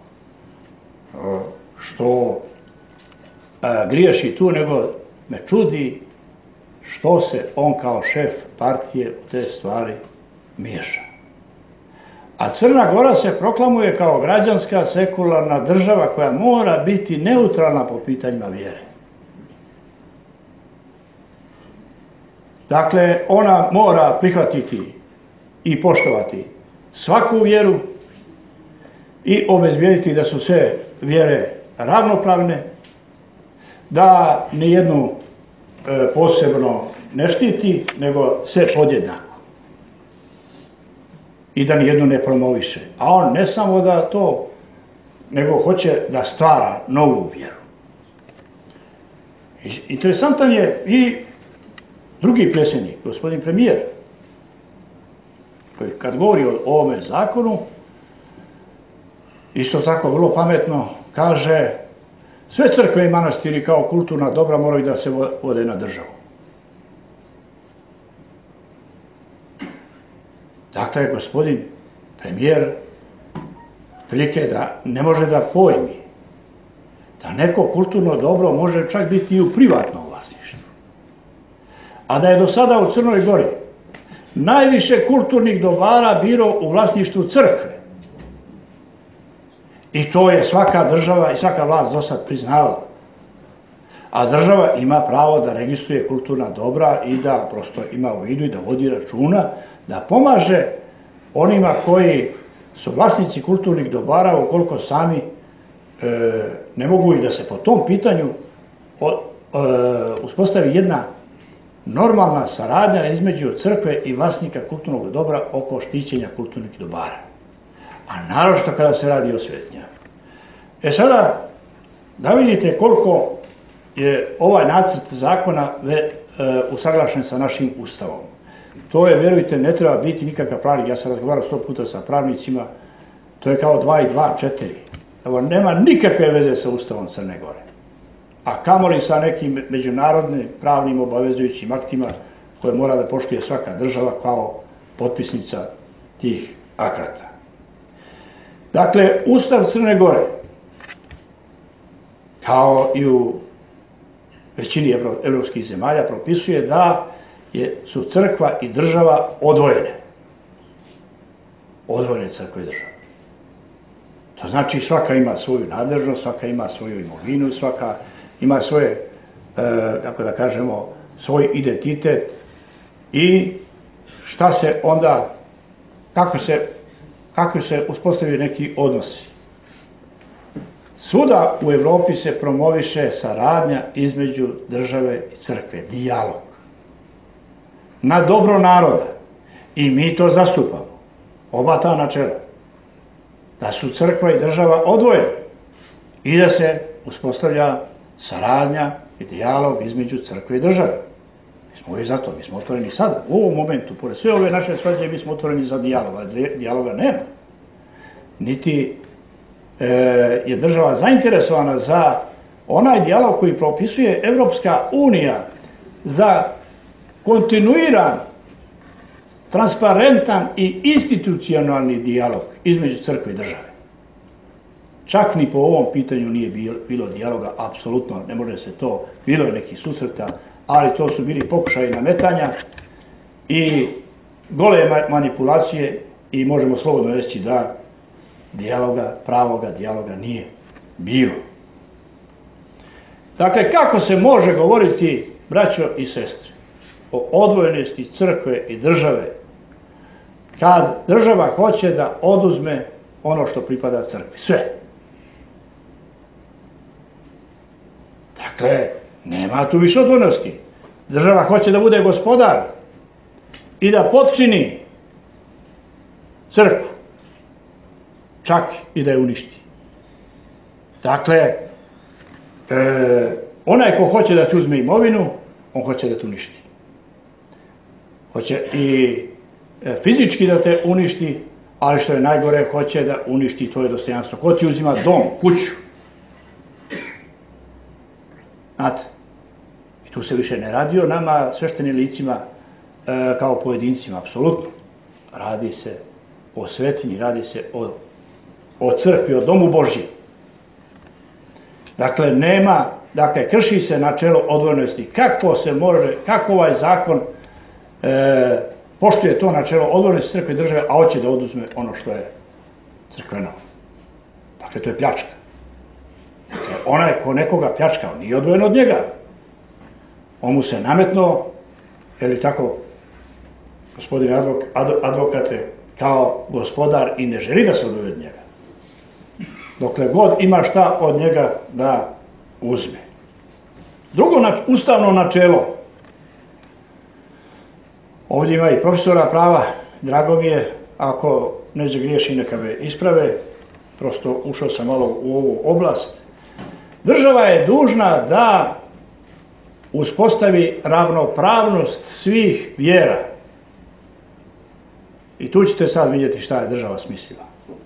što griješi tu, nego me čudi što se on kao šef partije u te stvari miješa. A Crna Gora se proklamuje kao građanska sekularna država koja mora biti neutralna po pitanjima vjere. Dakle, ona mora prihvatiti i poštovati svaku vjeru i obezbijediti da su sve vjere ravnopravne, da nijednu posebno ne štiti, nego sve podjednako. I da nijednu ne promoviše. A on ne samo da to, nego hoće da stvara novu vjeru. Interesantan je i drugi predsjednik, gospodin premijer, koji kad govori o ovome zakonu, isto tako vrlo pametno kaže, sve crkve i manastiri kao kulturna dobra moraju da se vode na državu. Dakle, gospodin premijer prilike da ne može da pojmi da neko kulturno dobro može čak biti i u privatnom vlasništvu. A da je do sada u Crnoj Gori najviše kulturnih dobara bilo u vlasništvu crkve. I to je svaka država i svaka vlast do sad priznala. A država ima pravo da registruje kulturna dobra i da prosto ima u vidu i da vodi računa, da pomaže onima koji su vlasnici kulturnih dobara ukoliko sami ne mogu i da se po tom pitanju uspostavi jedna normalna saradnja između crkve i vlasnika kulturnog dobra oko štićenja kulturnih dobara. A naročito kada se radi o svetinjama. Sada, da vidite koliko je ovaj nacrt zakona usaglašen sa našim Ustavom. To je, verujte, ne treba biti nikakav pravnik. Ja sam razgovarao 100 puta sa pravnicima. To je kao 2 i 2, 4. Evo, nema nikakve veze sa Ustavom Crne Gore. A kamoli sa nekim međunarodnim pravnim obavezujućim aktima koje mora da poštuje svaka država kao potpisnica tih akata. Dakle, Ustav Crne Gore, kao i u većini evropskih zemalja, propisuje da su crkva i država odvojene. Odvojene crkve i država. To znači svaka ima svoju nadležnost, svaka ima svoju imovinu, svaka ima svoje, kako da kažemo, svoj identitet i šta se onda, kako se uspostavljaju neki odnosi. Svuda u Evropi se promoviše saradnja između države i crkve, dijalog. Na dobro naroda. I mi to zastupamo. Oba ta načela. Da su crkva i država odvojene i da se uspostavlja saradnja i dijalog između crkve i države. Mi smo uvijek za to, mi smo otvoreni sad, u ovom momentu, pored sve ove naše svađe, mi smo otvoreni za dijalog, ali dijaloga nema. Niti je država zainteresovana za onaj dijalog koji propisuje Evropska unija za kontinuiran, transparentan i institucionalni dijalog između crkve i države. Čak ni po ovom pitanju nije bilo dijaloga, apsolutno, ne može se to, bilo je nekih susreta, ali to su bili pokušaji nametanja i gole manipulacije i možemo slobodno reći da dijaloga, pravoga dijaloga nije bilo. Dakle, kako se može govoriti, braćo i sestre, o odvojenosti crkve i države, kad država hoće da oduzme ono što pripada crkvi, sve. Dakle, nema tu više odvojenosti. Država hoće da bude gospodar i da potčini crkvu, čak i da je uništi. Dakle, onaj ko hoće da ti uzme imovinu, on hoće da te uništi. Hoće i fizički da te uništi, ali što je najgore, hoće da uništi tvoje dostojanstvo. Ko ti uzima dom, kuću. Znate, i tu se više ne radi o nama, sveštenim licima, kao pojedincima, apsolutno. Radi se o svetinji, radi se o crkvi, o domu Božjem. Dakle, nema, dakle, krši se načelo odvojenosti. Kako se može, kako ovaj zakon poštuje to načelo odvojenosti crkve i države, a hoće da oduzme ono što je crkveno. Dakle, to je pljačka. Dakle, onaj ko nekoga pljačka, on nije odvojen od njega. On mu se nametno, je li tako, gospodine advokate, kao gospodar i ne želi da se odvoje od njega. Dokle god ima šta od njega da uzme. Drugo ustavno načelo, ovdje ima i profesora prava, drago mi je, ako neđe griješi neka me isprave, prosto ušao sam malo u ovu oblast. Država je dužna da uspostavi ravnopravnost svih vjera. I tu ćete sad vidjeti šta je država smislila.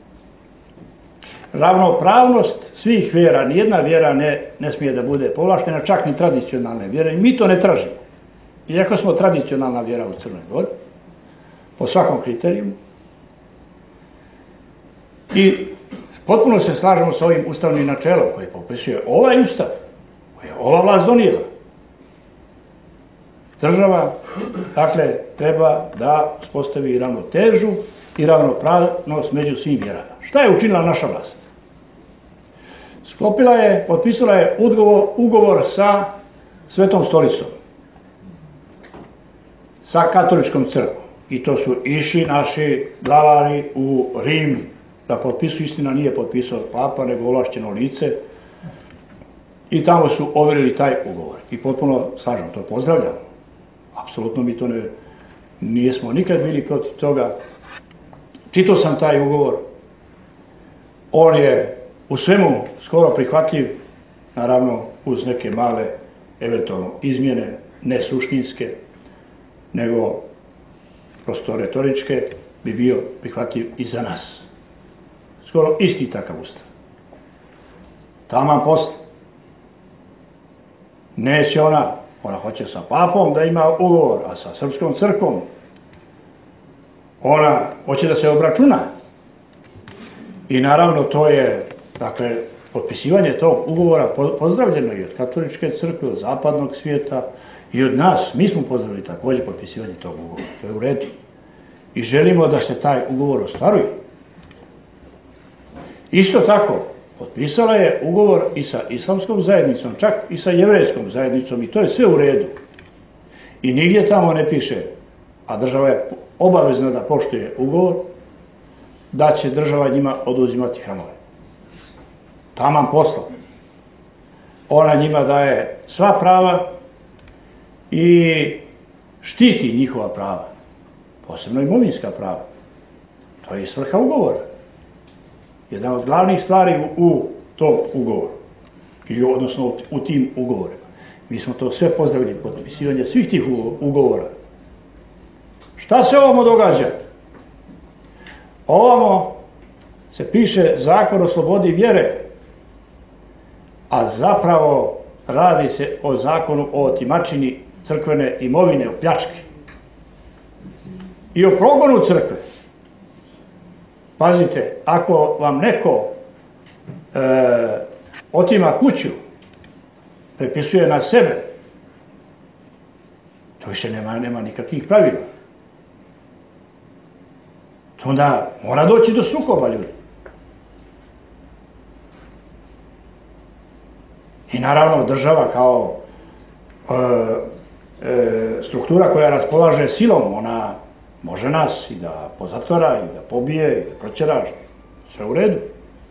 Ravnopravnost svih vjera, nijedna vjera ne smije da bude povlaštena, čak ni tradicionalne vjere. Mi to ne tražimo. Iako smo tradicionalna vjera u Crnoj Gori, po svakom kriteriju. I potpuno se slažemo sa ovim ustavnim načelom koji popisuje ovaj ustav, koji je ova vlast donijela. Država, dakle, treba da uspostavi ravnotežu i ravnopravnost među svim vjerama. Šta je učinila naša vlast? Potpisala je ugovor sa Svetom stolicom, sa katoličkom crkvom. I to su išli naši glavari u Rim da potpisuju, istina nije potpisao papa, nego ovlašćeno lice. I tamo su overili taj ugovor. I potpuno, slažem, to pozdravljamo. Apsolutno mi to nismo nikad bili protiv toga. Čitao sam taj ugovor. On je u svemu skoro prihvatljiv, naravno uz neke male, eventualno izmjene, ne suštinske, nego prosto retoričke, bi bio prihvatljiv i za nas. Skoro isti takav ustav. Taman posle. Neće ona hoće sa papom da ima ugovor, a sa srpskom crkvom ona hoće da se obračuna. I naravno to je, dakle, potpisivanje tog ugovora pozdravljeno i od katoličke crkve, od zapadnog svijeta i od nas. Mi smo pozdravili također potpisivanje tog ugovora. To je u redu. I želimo da se taj ugovor ostvaruje. Isto tako, potpisala je ugovor i sa islamskom zajednicom, čak i sa jevrejskom zajednicom, i to je sve u redu. I nigdje tamo ne piše, a država je obavezna da poštuje ugovor, da će država njima oduzimati hramove. taman posla. Ona njima daje sva prava i štiti njihova prava, posebno imovinska prava. To je svrha ugovora. Jedna od glavnih stvari u tom ugovoru, odnosno u tim ugovorima. Mi smo to sve pozdravili, potpisivanje svih tih ugovora. Šta se ovamo događa? Ovamo se piše zakon o slobodi vjere, a zapravo radi se o zakonu o otimačini crkvene imovine, o pljački i o progonu crkve. Pazite, ako vam neko otima kuću, prepisuje na sebe, to više nema nikakvih pravila. To onda mora doći do sukoba, ljudi. I naravno država kao struktura koja raspolaže silom, ona može nas i da pozatvara, i da pobije, i da proćera, sve u redu.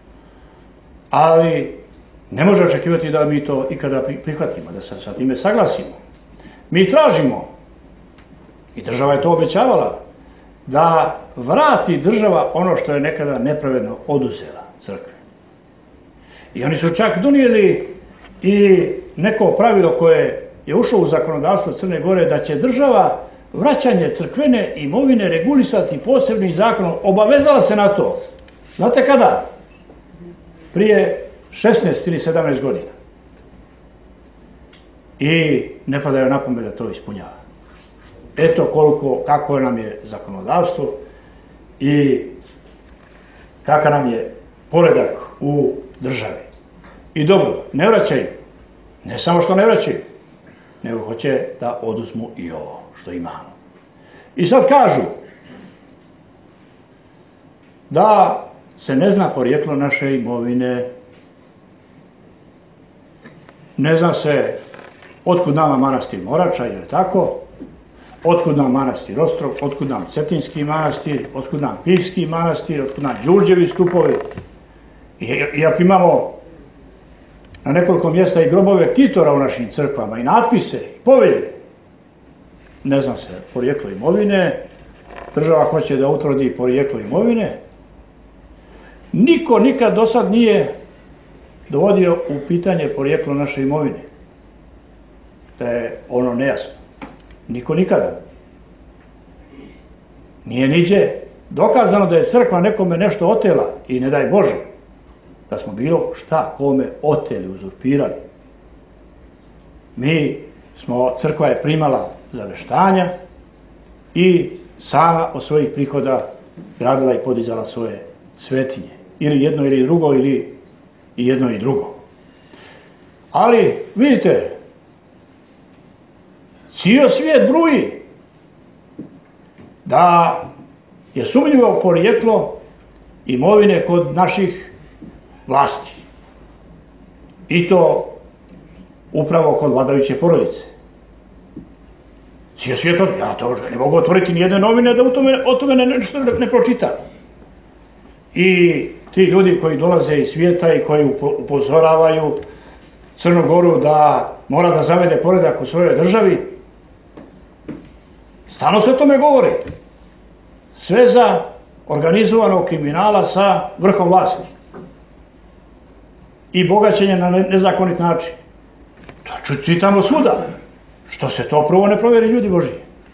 Ali ne može očekivati da mi to ikada prihvatimo, da se sa time saglasimo. Mi tražimo, i država je to obećavala, da vrati država ono što je nekada nepravedno oduzela crkve. I oni su čak donijeli i neko pravilo koje je ušlo u zakonodavstvo Crne Gore, da će država vraćanje crkvene imovine regulisati posebnim zakonom. Obavezala se na to. Znate kada? Prije 16 ili 17 godina. I ne pada joj na pamet da to ispunjava. Eto kako nam je zakonodavstvo i kakav nam je poredak u državi. I dobro, ne vraćaju. Ne samo što ne vraćaju, nego hoće da oduzmu i ovo što imamo. I sad kažu da se ne zna porijeklo naše imovine, ne zna se otkud nama manastir Morača, je li tako? Otkud nam manastir Ostrog, otkud nam Cetinski manastir, otkud nam Pivski manastir, otkud nam Đurđevi stupovi. Iako imamo na nekoliko mjesta i grobove ktitora u našim crkvama, i natpise, i povelje, ne zna se porijeklo imovine, država hoće da utvrdi porijeklo imovine. Niko nikad do sad nije dovodio u pitanje porijeklo naše imovine. Da je ono nejasno. Niko nikada. Nije niđe dokazano da je crkva nekome nešto otela, i ne daj Bože da smo bilo šta kome oteli, uzurpirali. Crkva je primala zaveštanja i sama od svojih prihoda gradila i podizala svoje svetinje. Ili jedno ili drugo, ili i jedno i drugo. Ali, vidite, cijel svijet bruji da je sumnjivo porijeklo imovine kod naših vlasti. I to upravo kod vladajuće porodice. Cijel svijet, ja to ne mogu otvoriti ni jedne novine da o tome nešto ne pročitam. I ti ljudi koji dolaze iz svijeta i koji upozoravaju Crnu Goru da mora da zavede poredak u svojoj državi, stalno se o tome govori. Sve za organizovanog kriminala sa vrhom vlasti. I bogaćenje na nezakonit način. To čitamo svuda. Što se to prvo ne provjeri, ljudi Božji?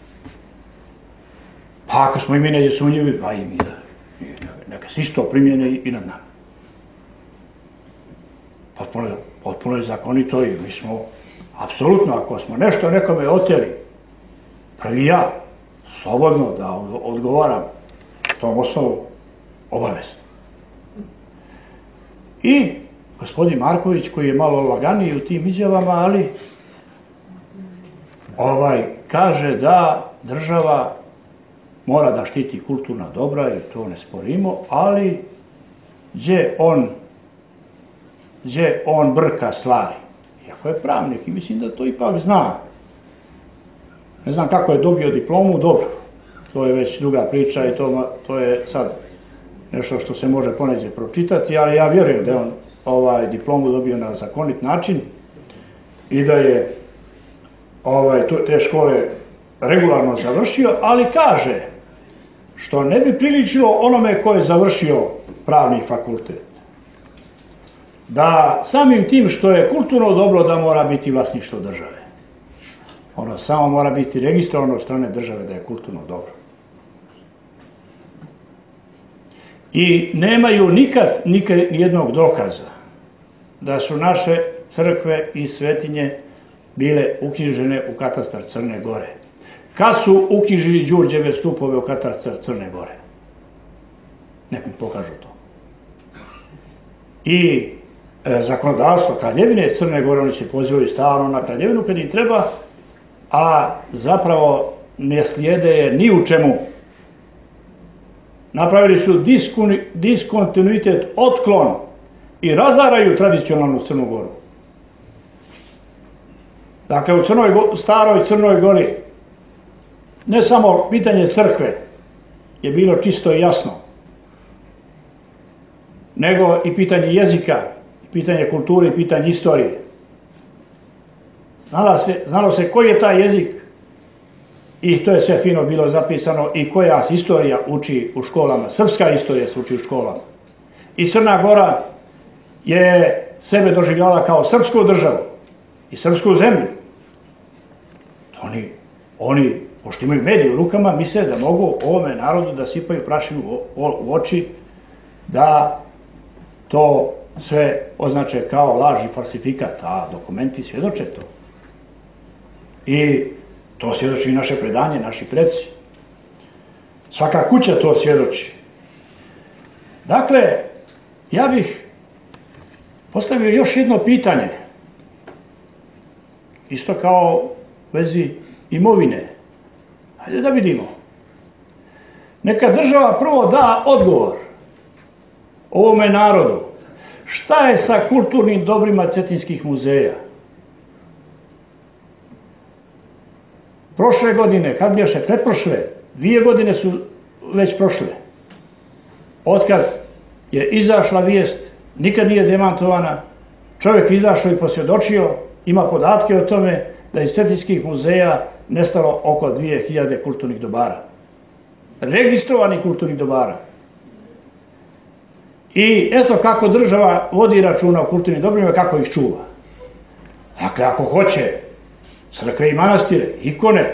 Pa ako smo i mi negdje sumnjivi, pa i mi neka se isto primjene i nad nama. Potpuno je zakonito i mi smo, apsolutno, ako smo nešto nekome oteli, prvi ja, slobodno da odgovaram tom osnovu obavezno. I gospodin Marković, koji je malo laganiji u tim izjavama, ali kaže da država mora da štiti kulturna dobra, jer to ne sporimo, ali gdje on brka stvari. Iako je pravnik i mislim da to ipak zna. Ne znam kako je dobio diplomu, dobro. To je već druga priča i to je sad nešto što se može poneđe pročitati, ali ja vjerujem da je on diplomu dobio na zakonit način i da je te škole regularno završio, ali kaže, što ne bi priličilo onome ko je završio pravni fakultet, da samim tim što je kulturno dobro da mora biti vlasništvo države. Ono samo mora biti registrovano od strane države da je kulturno dobro. I nemaju nikad jednog dokaza da su naše crkve i svetinje bile uknjižene u katastar Crne Gore. Kad su uknjižili Đurđeve stupove u katastar Crne Gore? Nek mi pokažu to. I zakonodavstvo Kraljevine Crne Gore, oni se pozivaju stalno na Kraljevinu kad im treba, a zapravo ne slijede je ni u čemu. Napravili su diskontinuitet, otklon i razaraju tradicionalnu Crnu Goru. Dakle, u staroj Crnoj Gori ne samo pitanje crkve je bilo čisto i jasno, nego i pitanje jezika, pitanje kulture i pitanje istorije. Znalo se koji je taj jezik i to je sve fino bilo zapisano i koja se istorija uči u školama. Srpska istorija se uči u školama. I Crna Gora je sebe doživljala kao srpsku državu i srpsku zemlju. Oni, pošto imaju medije u rukama, misle da mogu ovome narodu da sipaju prašinu u oči, da to sve označe kao laž i falsifikat, a dokumenti svjedoče to. I to svjedoči naše predanje, naši preci. Svaka kuća to svjedoči. Dakle, ja bih postavio još jedno pitanje, isto kao u vezi imovine. Hajde da vidimo. Neka država prvo da odgovor ovome narodu. Šta je sa kulturnim dobrima cetinskih muzeja? Prošle godine, kad bijaše pretprošle, 2 godine su već prošle. Otkad je izašla vijest, nikad nije demantovana, čovjek izašao i posvjedočio, ima podatke o tome da iz cetinskih muzeja nestalo oko 2000 kulturnih dobara. Registrovanih kulturnih dobara. I eto kako država vodi računa o kulturnim dobrima, kako ih čuva. Dakle, ako hoće crkve i manastire, ikone,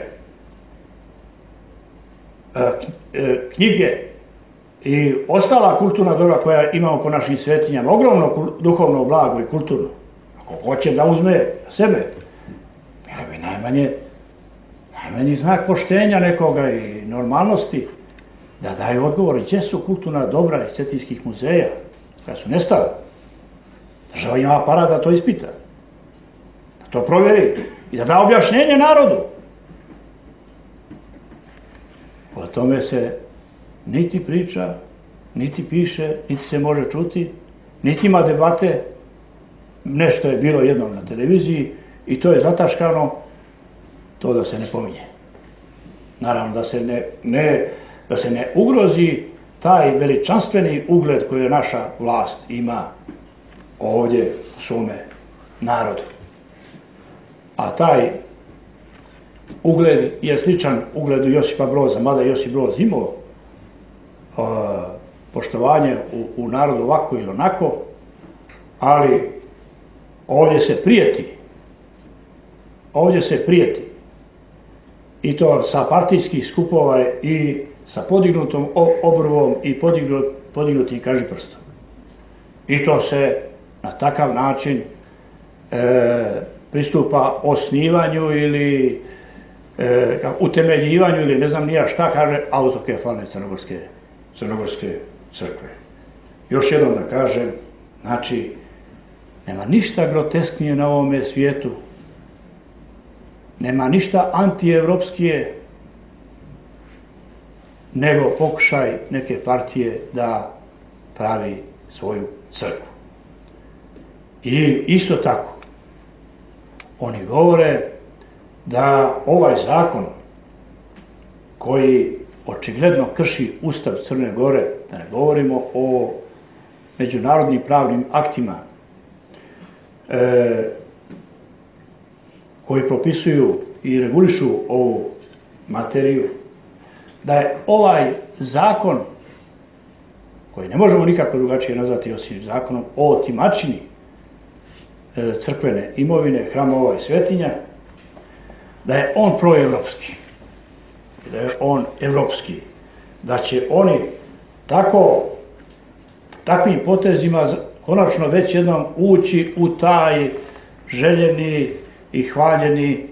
knjige i ostala kulturna dobra koja imamo po našim svetinjama, ogromno duhovno blago i kulturno, ako hoće da uzme sebe, bilo bi najmanji znak poštenja nekoga i normalnosti da daju odgovor gdje su kulturna dobra iz cetinskih muzeja, kada su nestala. Država ima aparat da to ispita, da to provjeri i da da objašnjenje narodu. O tome se niti priča, niti piše, niti se može čuti, niti ima debate. Nešto je bilo jednom na televiziji i to je zataškano, to da se ne pominje. Naravno da se ne ugrozi taj veličanstveni ugled koji naša vlast ima ovdje u svome narodu. A taj ugled je sličan ugledu Josipa Broza, mada Josip Broz imao poštovanje u narodu ovako ili onako, ali ovdje se prijeti. Ovdje se prijeti. I to sa partijskih skupova i sa podignutom obrvom i podignutim kažiprstom. I to se na takav način pristupa osnivanju ili utemeljivanju ili ne znam nija šta kaže autokefalne crnogorske crkve. Još jednom da kažem, znači, nema ništa grotesknije na ovome svijetu, nema ništa antievropskije nego pokušaj neke partije da pravi svoju crkvu. I isto tako, oni govore da ovaj zakon koji očigledno krši Ustav Crne Gore, da ne govorimo o međunarodnim pravnim aktima koji propisuju i regulišu ovu materiju, da je ovaj zakon, koji ne možemo nikako drugačije nazvati osim zakonom o otimačini crkvene imovine, hramova i svetinja, da je on proevropski, da je on evropski, da će oni takvim potezima konačno već jednom ući u taj željeni i hvaljeni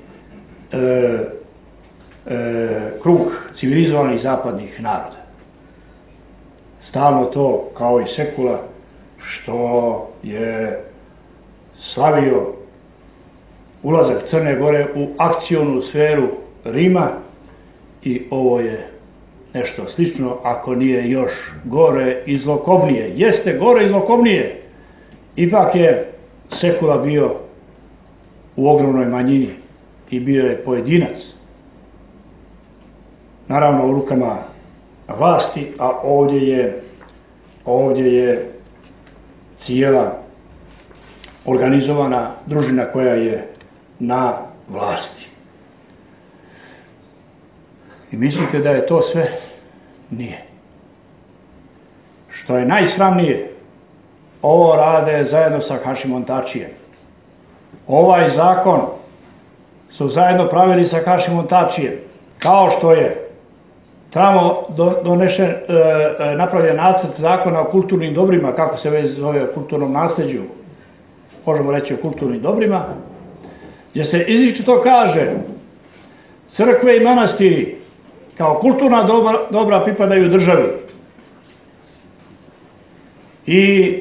krug civilizovanih zapadnih naroda. Stalno to, kao i Sekula, što je slavio ulazak Crne Gore u akcionu sferu Rima, i ovo je nešto slično, ako nije još gore i zlokobnije. Jeste gore i zlokobnije, ipak je Sekula bio u ogromnoj manjini i bio je pojedinac, naravno u rukama vlasti, a ovdje je cijela organizovana družina koja je na vlasti. I mislite da je to sve? Nije. Što je najsramnije, ovo rade zajedno sa Hašimom Tačijem. Ovaj zakon su zajedno pravili sa Hašimom Tačijem, kao što je tamo napravljen nacrt zakona o kulturnim dobrima, kako se već zove, o kulturnom nasleđu, možemo reći o kulturnim dobrima, gdje se izričito kaže: crkve i manastiri kao kulturna dobra pripadaju državi. I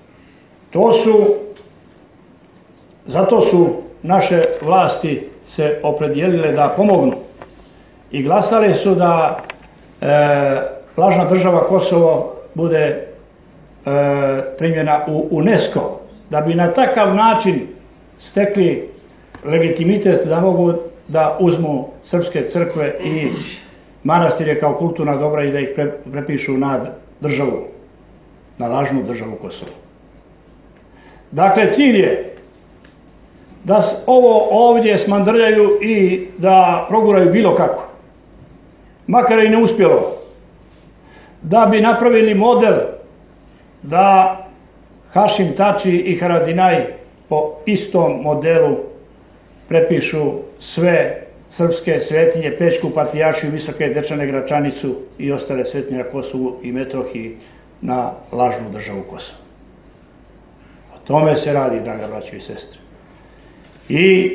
zato su naše vlasti se opredijelile da pomognu i glasale su da lažna država Kosovo bude primljena u UNESCO, da bi na takav način stekli legitimitet da mogu da uzmu srpske crkve i manastire kao kulturna dobra i da ih prepišu na državu, na lažnu državu Kosovo. Dakle, cilj je da ovo ovdje smandrljaju i da proguraju bilo kako, makar i ne uspjelo, da bi napravili model da Hašim Tači i Haradinaj po istom modelu prepišu sve srpske svetinje, Pećku patrijaršiju, Visoke Dečane, Gračanicu i ostale svetinje na Kosovu i Metohiji na lažnu državu Kosovo. O tome se radi, draga braćo i sestre. I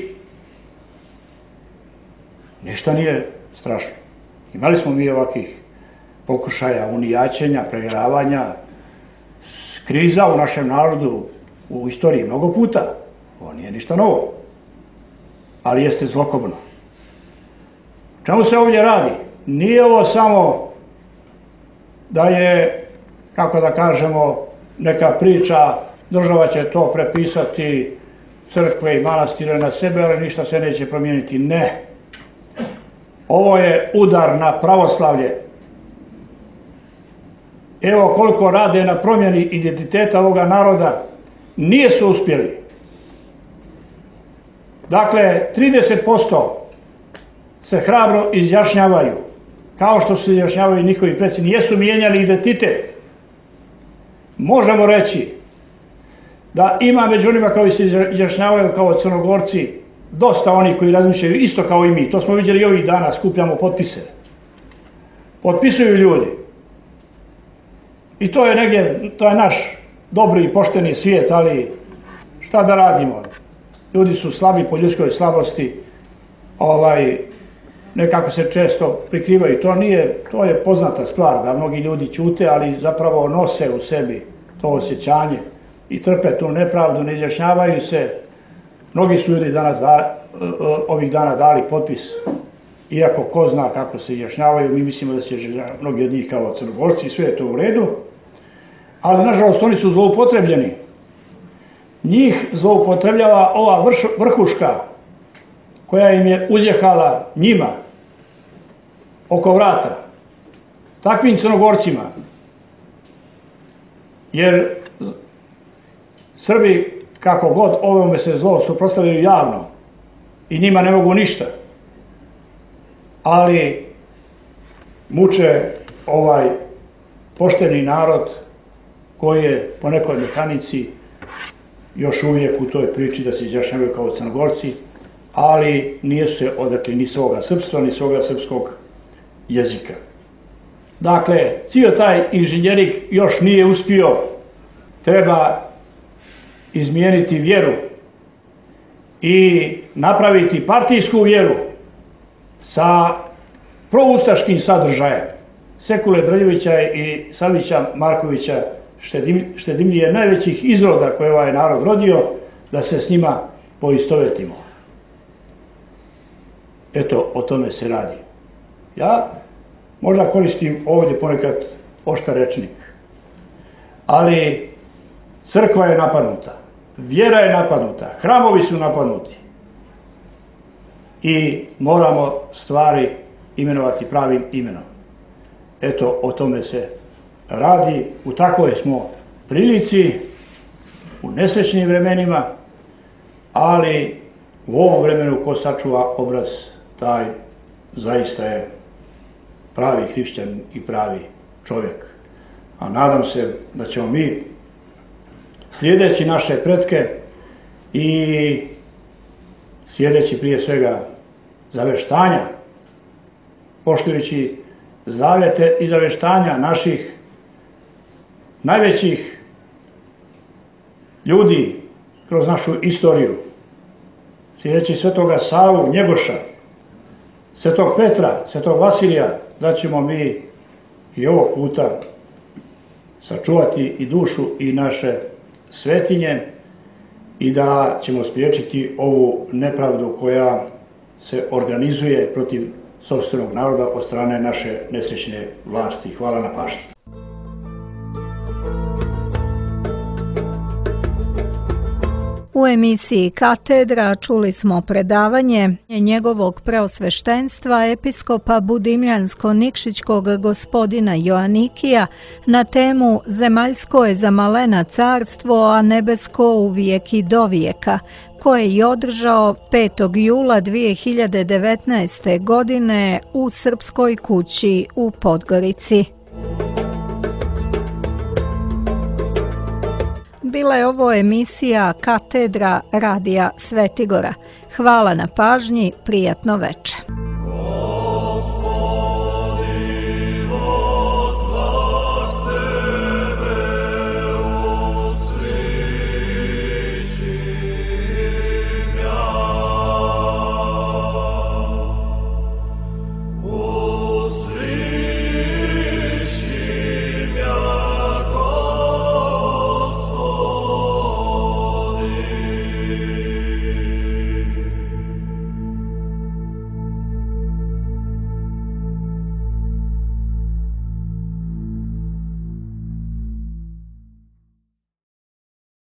ništa nije strašno. Imali smo mi ovakvih pokušaja unijaćenja, preveravanja, kriza u našem narodu u istoriji mnogo puta. Ovo nije ništa novo, ali jeste zlokobno. O čemu se ovdje radi? Nije ovo samo da je, kako da kažemo, neka priča, država će to prepisati, crkve i manastire na sebe, ali ništa se neće promijeniti. Ne. Ovo je udar na pravoslavlje. Evo koliko rade na promjeni identiteta ovoga naroda, nije su uspjeli. Dakle, 30% se hrabro izjašnjavaju, kao što se izjašnjavaju njihovi preci, nijesu mijenjali identitet. Možemo reći da ima među onima koji se izjašnjavaju kao Crnogorci dosta oni koji razmišljaju isto kao i mi. To smo vidjeli i ovih dana, skupljamo potpise. Potpisuju ljudi. I to je negdje, to je naš dobri i pošteni svijet, ali šta da radimo? Ljudi su slabi po ljudskoj slabosti, nekako se često prikrivaju. To je poznata stvar, da mnogi ljudi ćute, ali zapravo nose u sebi to osjećanje i trpe tu nepravdu, ne izjašnjavaju se. Mnogi su ljudi ovih dana dali potpis, iako ko zna kako se izjašnjavaju, mi mislimo da se mnogi od njih kao Crnogorci, sve je to u redu, ali nažalost oni su zloupotrebljeni. Njih zloupotrebljava ova vrhuška koja im je uzjehala njima oko vrata, takvim Crnogorcima, jer Srbi kako god ovome se zlo suprotstavljaju javno i njima ne mogu ništa, ali muče ovaj pošteni narod koji je po nekoj mehanici još uvijek u toj priči da se izjašnjavaju kao Crnogorci, ali nisu se odrekli ni svoga srpstva, ni svoga srpskog jezika. Dakle, cijel taj inženjerik još nije uspio, treba izmijeniti vjeru i napraviti partijsku vjeru sa proustaškim sadržajem. Sekule Drljevića i Savića Markovića, štedimlije najvećih izroda koje ovaj narod rodio, da se s njima poistovetimo. Eto, o tome se radi. Ja možda koristim ovdje ponekad oštar rečnik, ali crkva je napadnuta, vjera je napadnuta, hramovi su napadnuti i moramo stvari imenovati pravim imenom. Eto, o tome se radi, u takvoj smo prilici, u nesrećnim vremenima, ali u ovom vremenu ko sačuva obraz, taj zaista je pravi hrišćanin i pravi čovjek. A nadam se da ćemo mi, slijedeći naše pretke i slijedeći prije svega zaveštanja, poštujući zavjete i zaveštanja naših najvećih ljudi kroz našu istoriju, slijedeći svetoga Savu, Njegoša, svetog Petra, svetog Vasilija, da ćemo mi i ovog puta sačuvati i dušu i naše svetinje i da ćemo spriječiti ovu nepravdu koja se organizuje protiv sopstvenog naroda od strane naše nesrećne vlasti. Hvala na pažnji. U emisiji Katedra čuli smo predavanje njegovog preosveštenstva episkopa Budimljansko-Nikšićkog gospodina Joanikija na temu Zemaljsko je za malena carstvo, a nebesko uvijek i dovijeka, koje je održao 5. jula 2019. godine u Srpskoj kući u Podgorici. Bila je ovo emisija Katedra radija Svetigora. Hvala na pažnji, prijatno večer.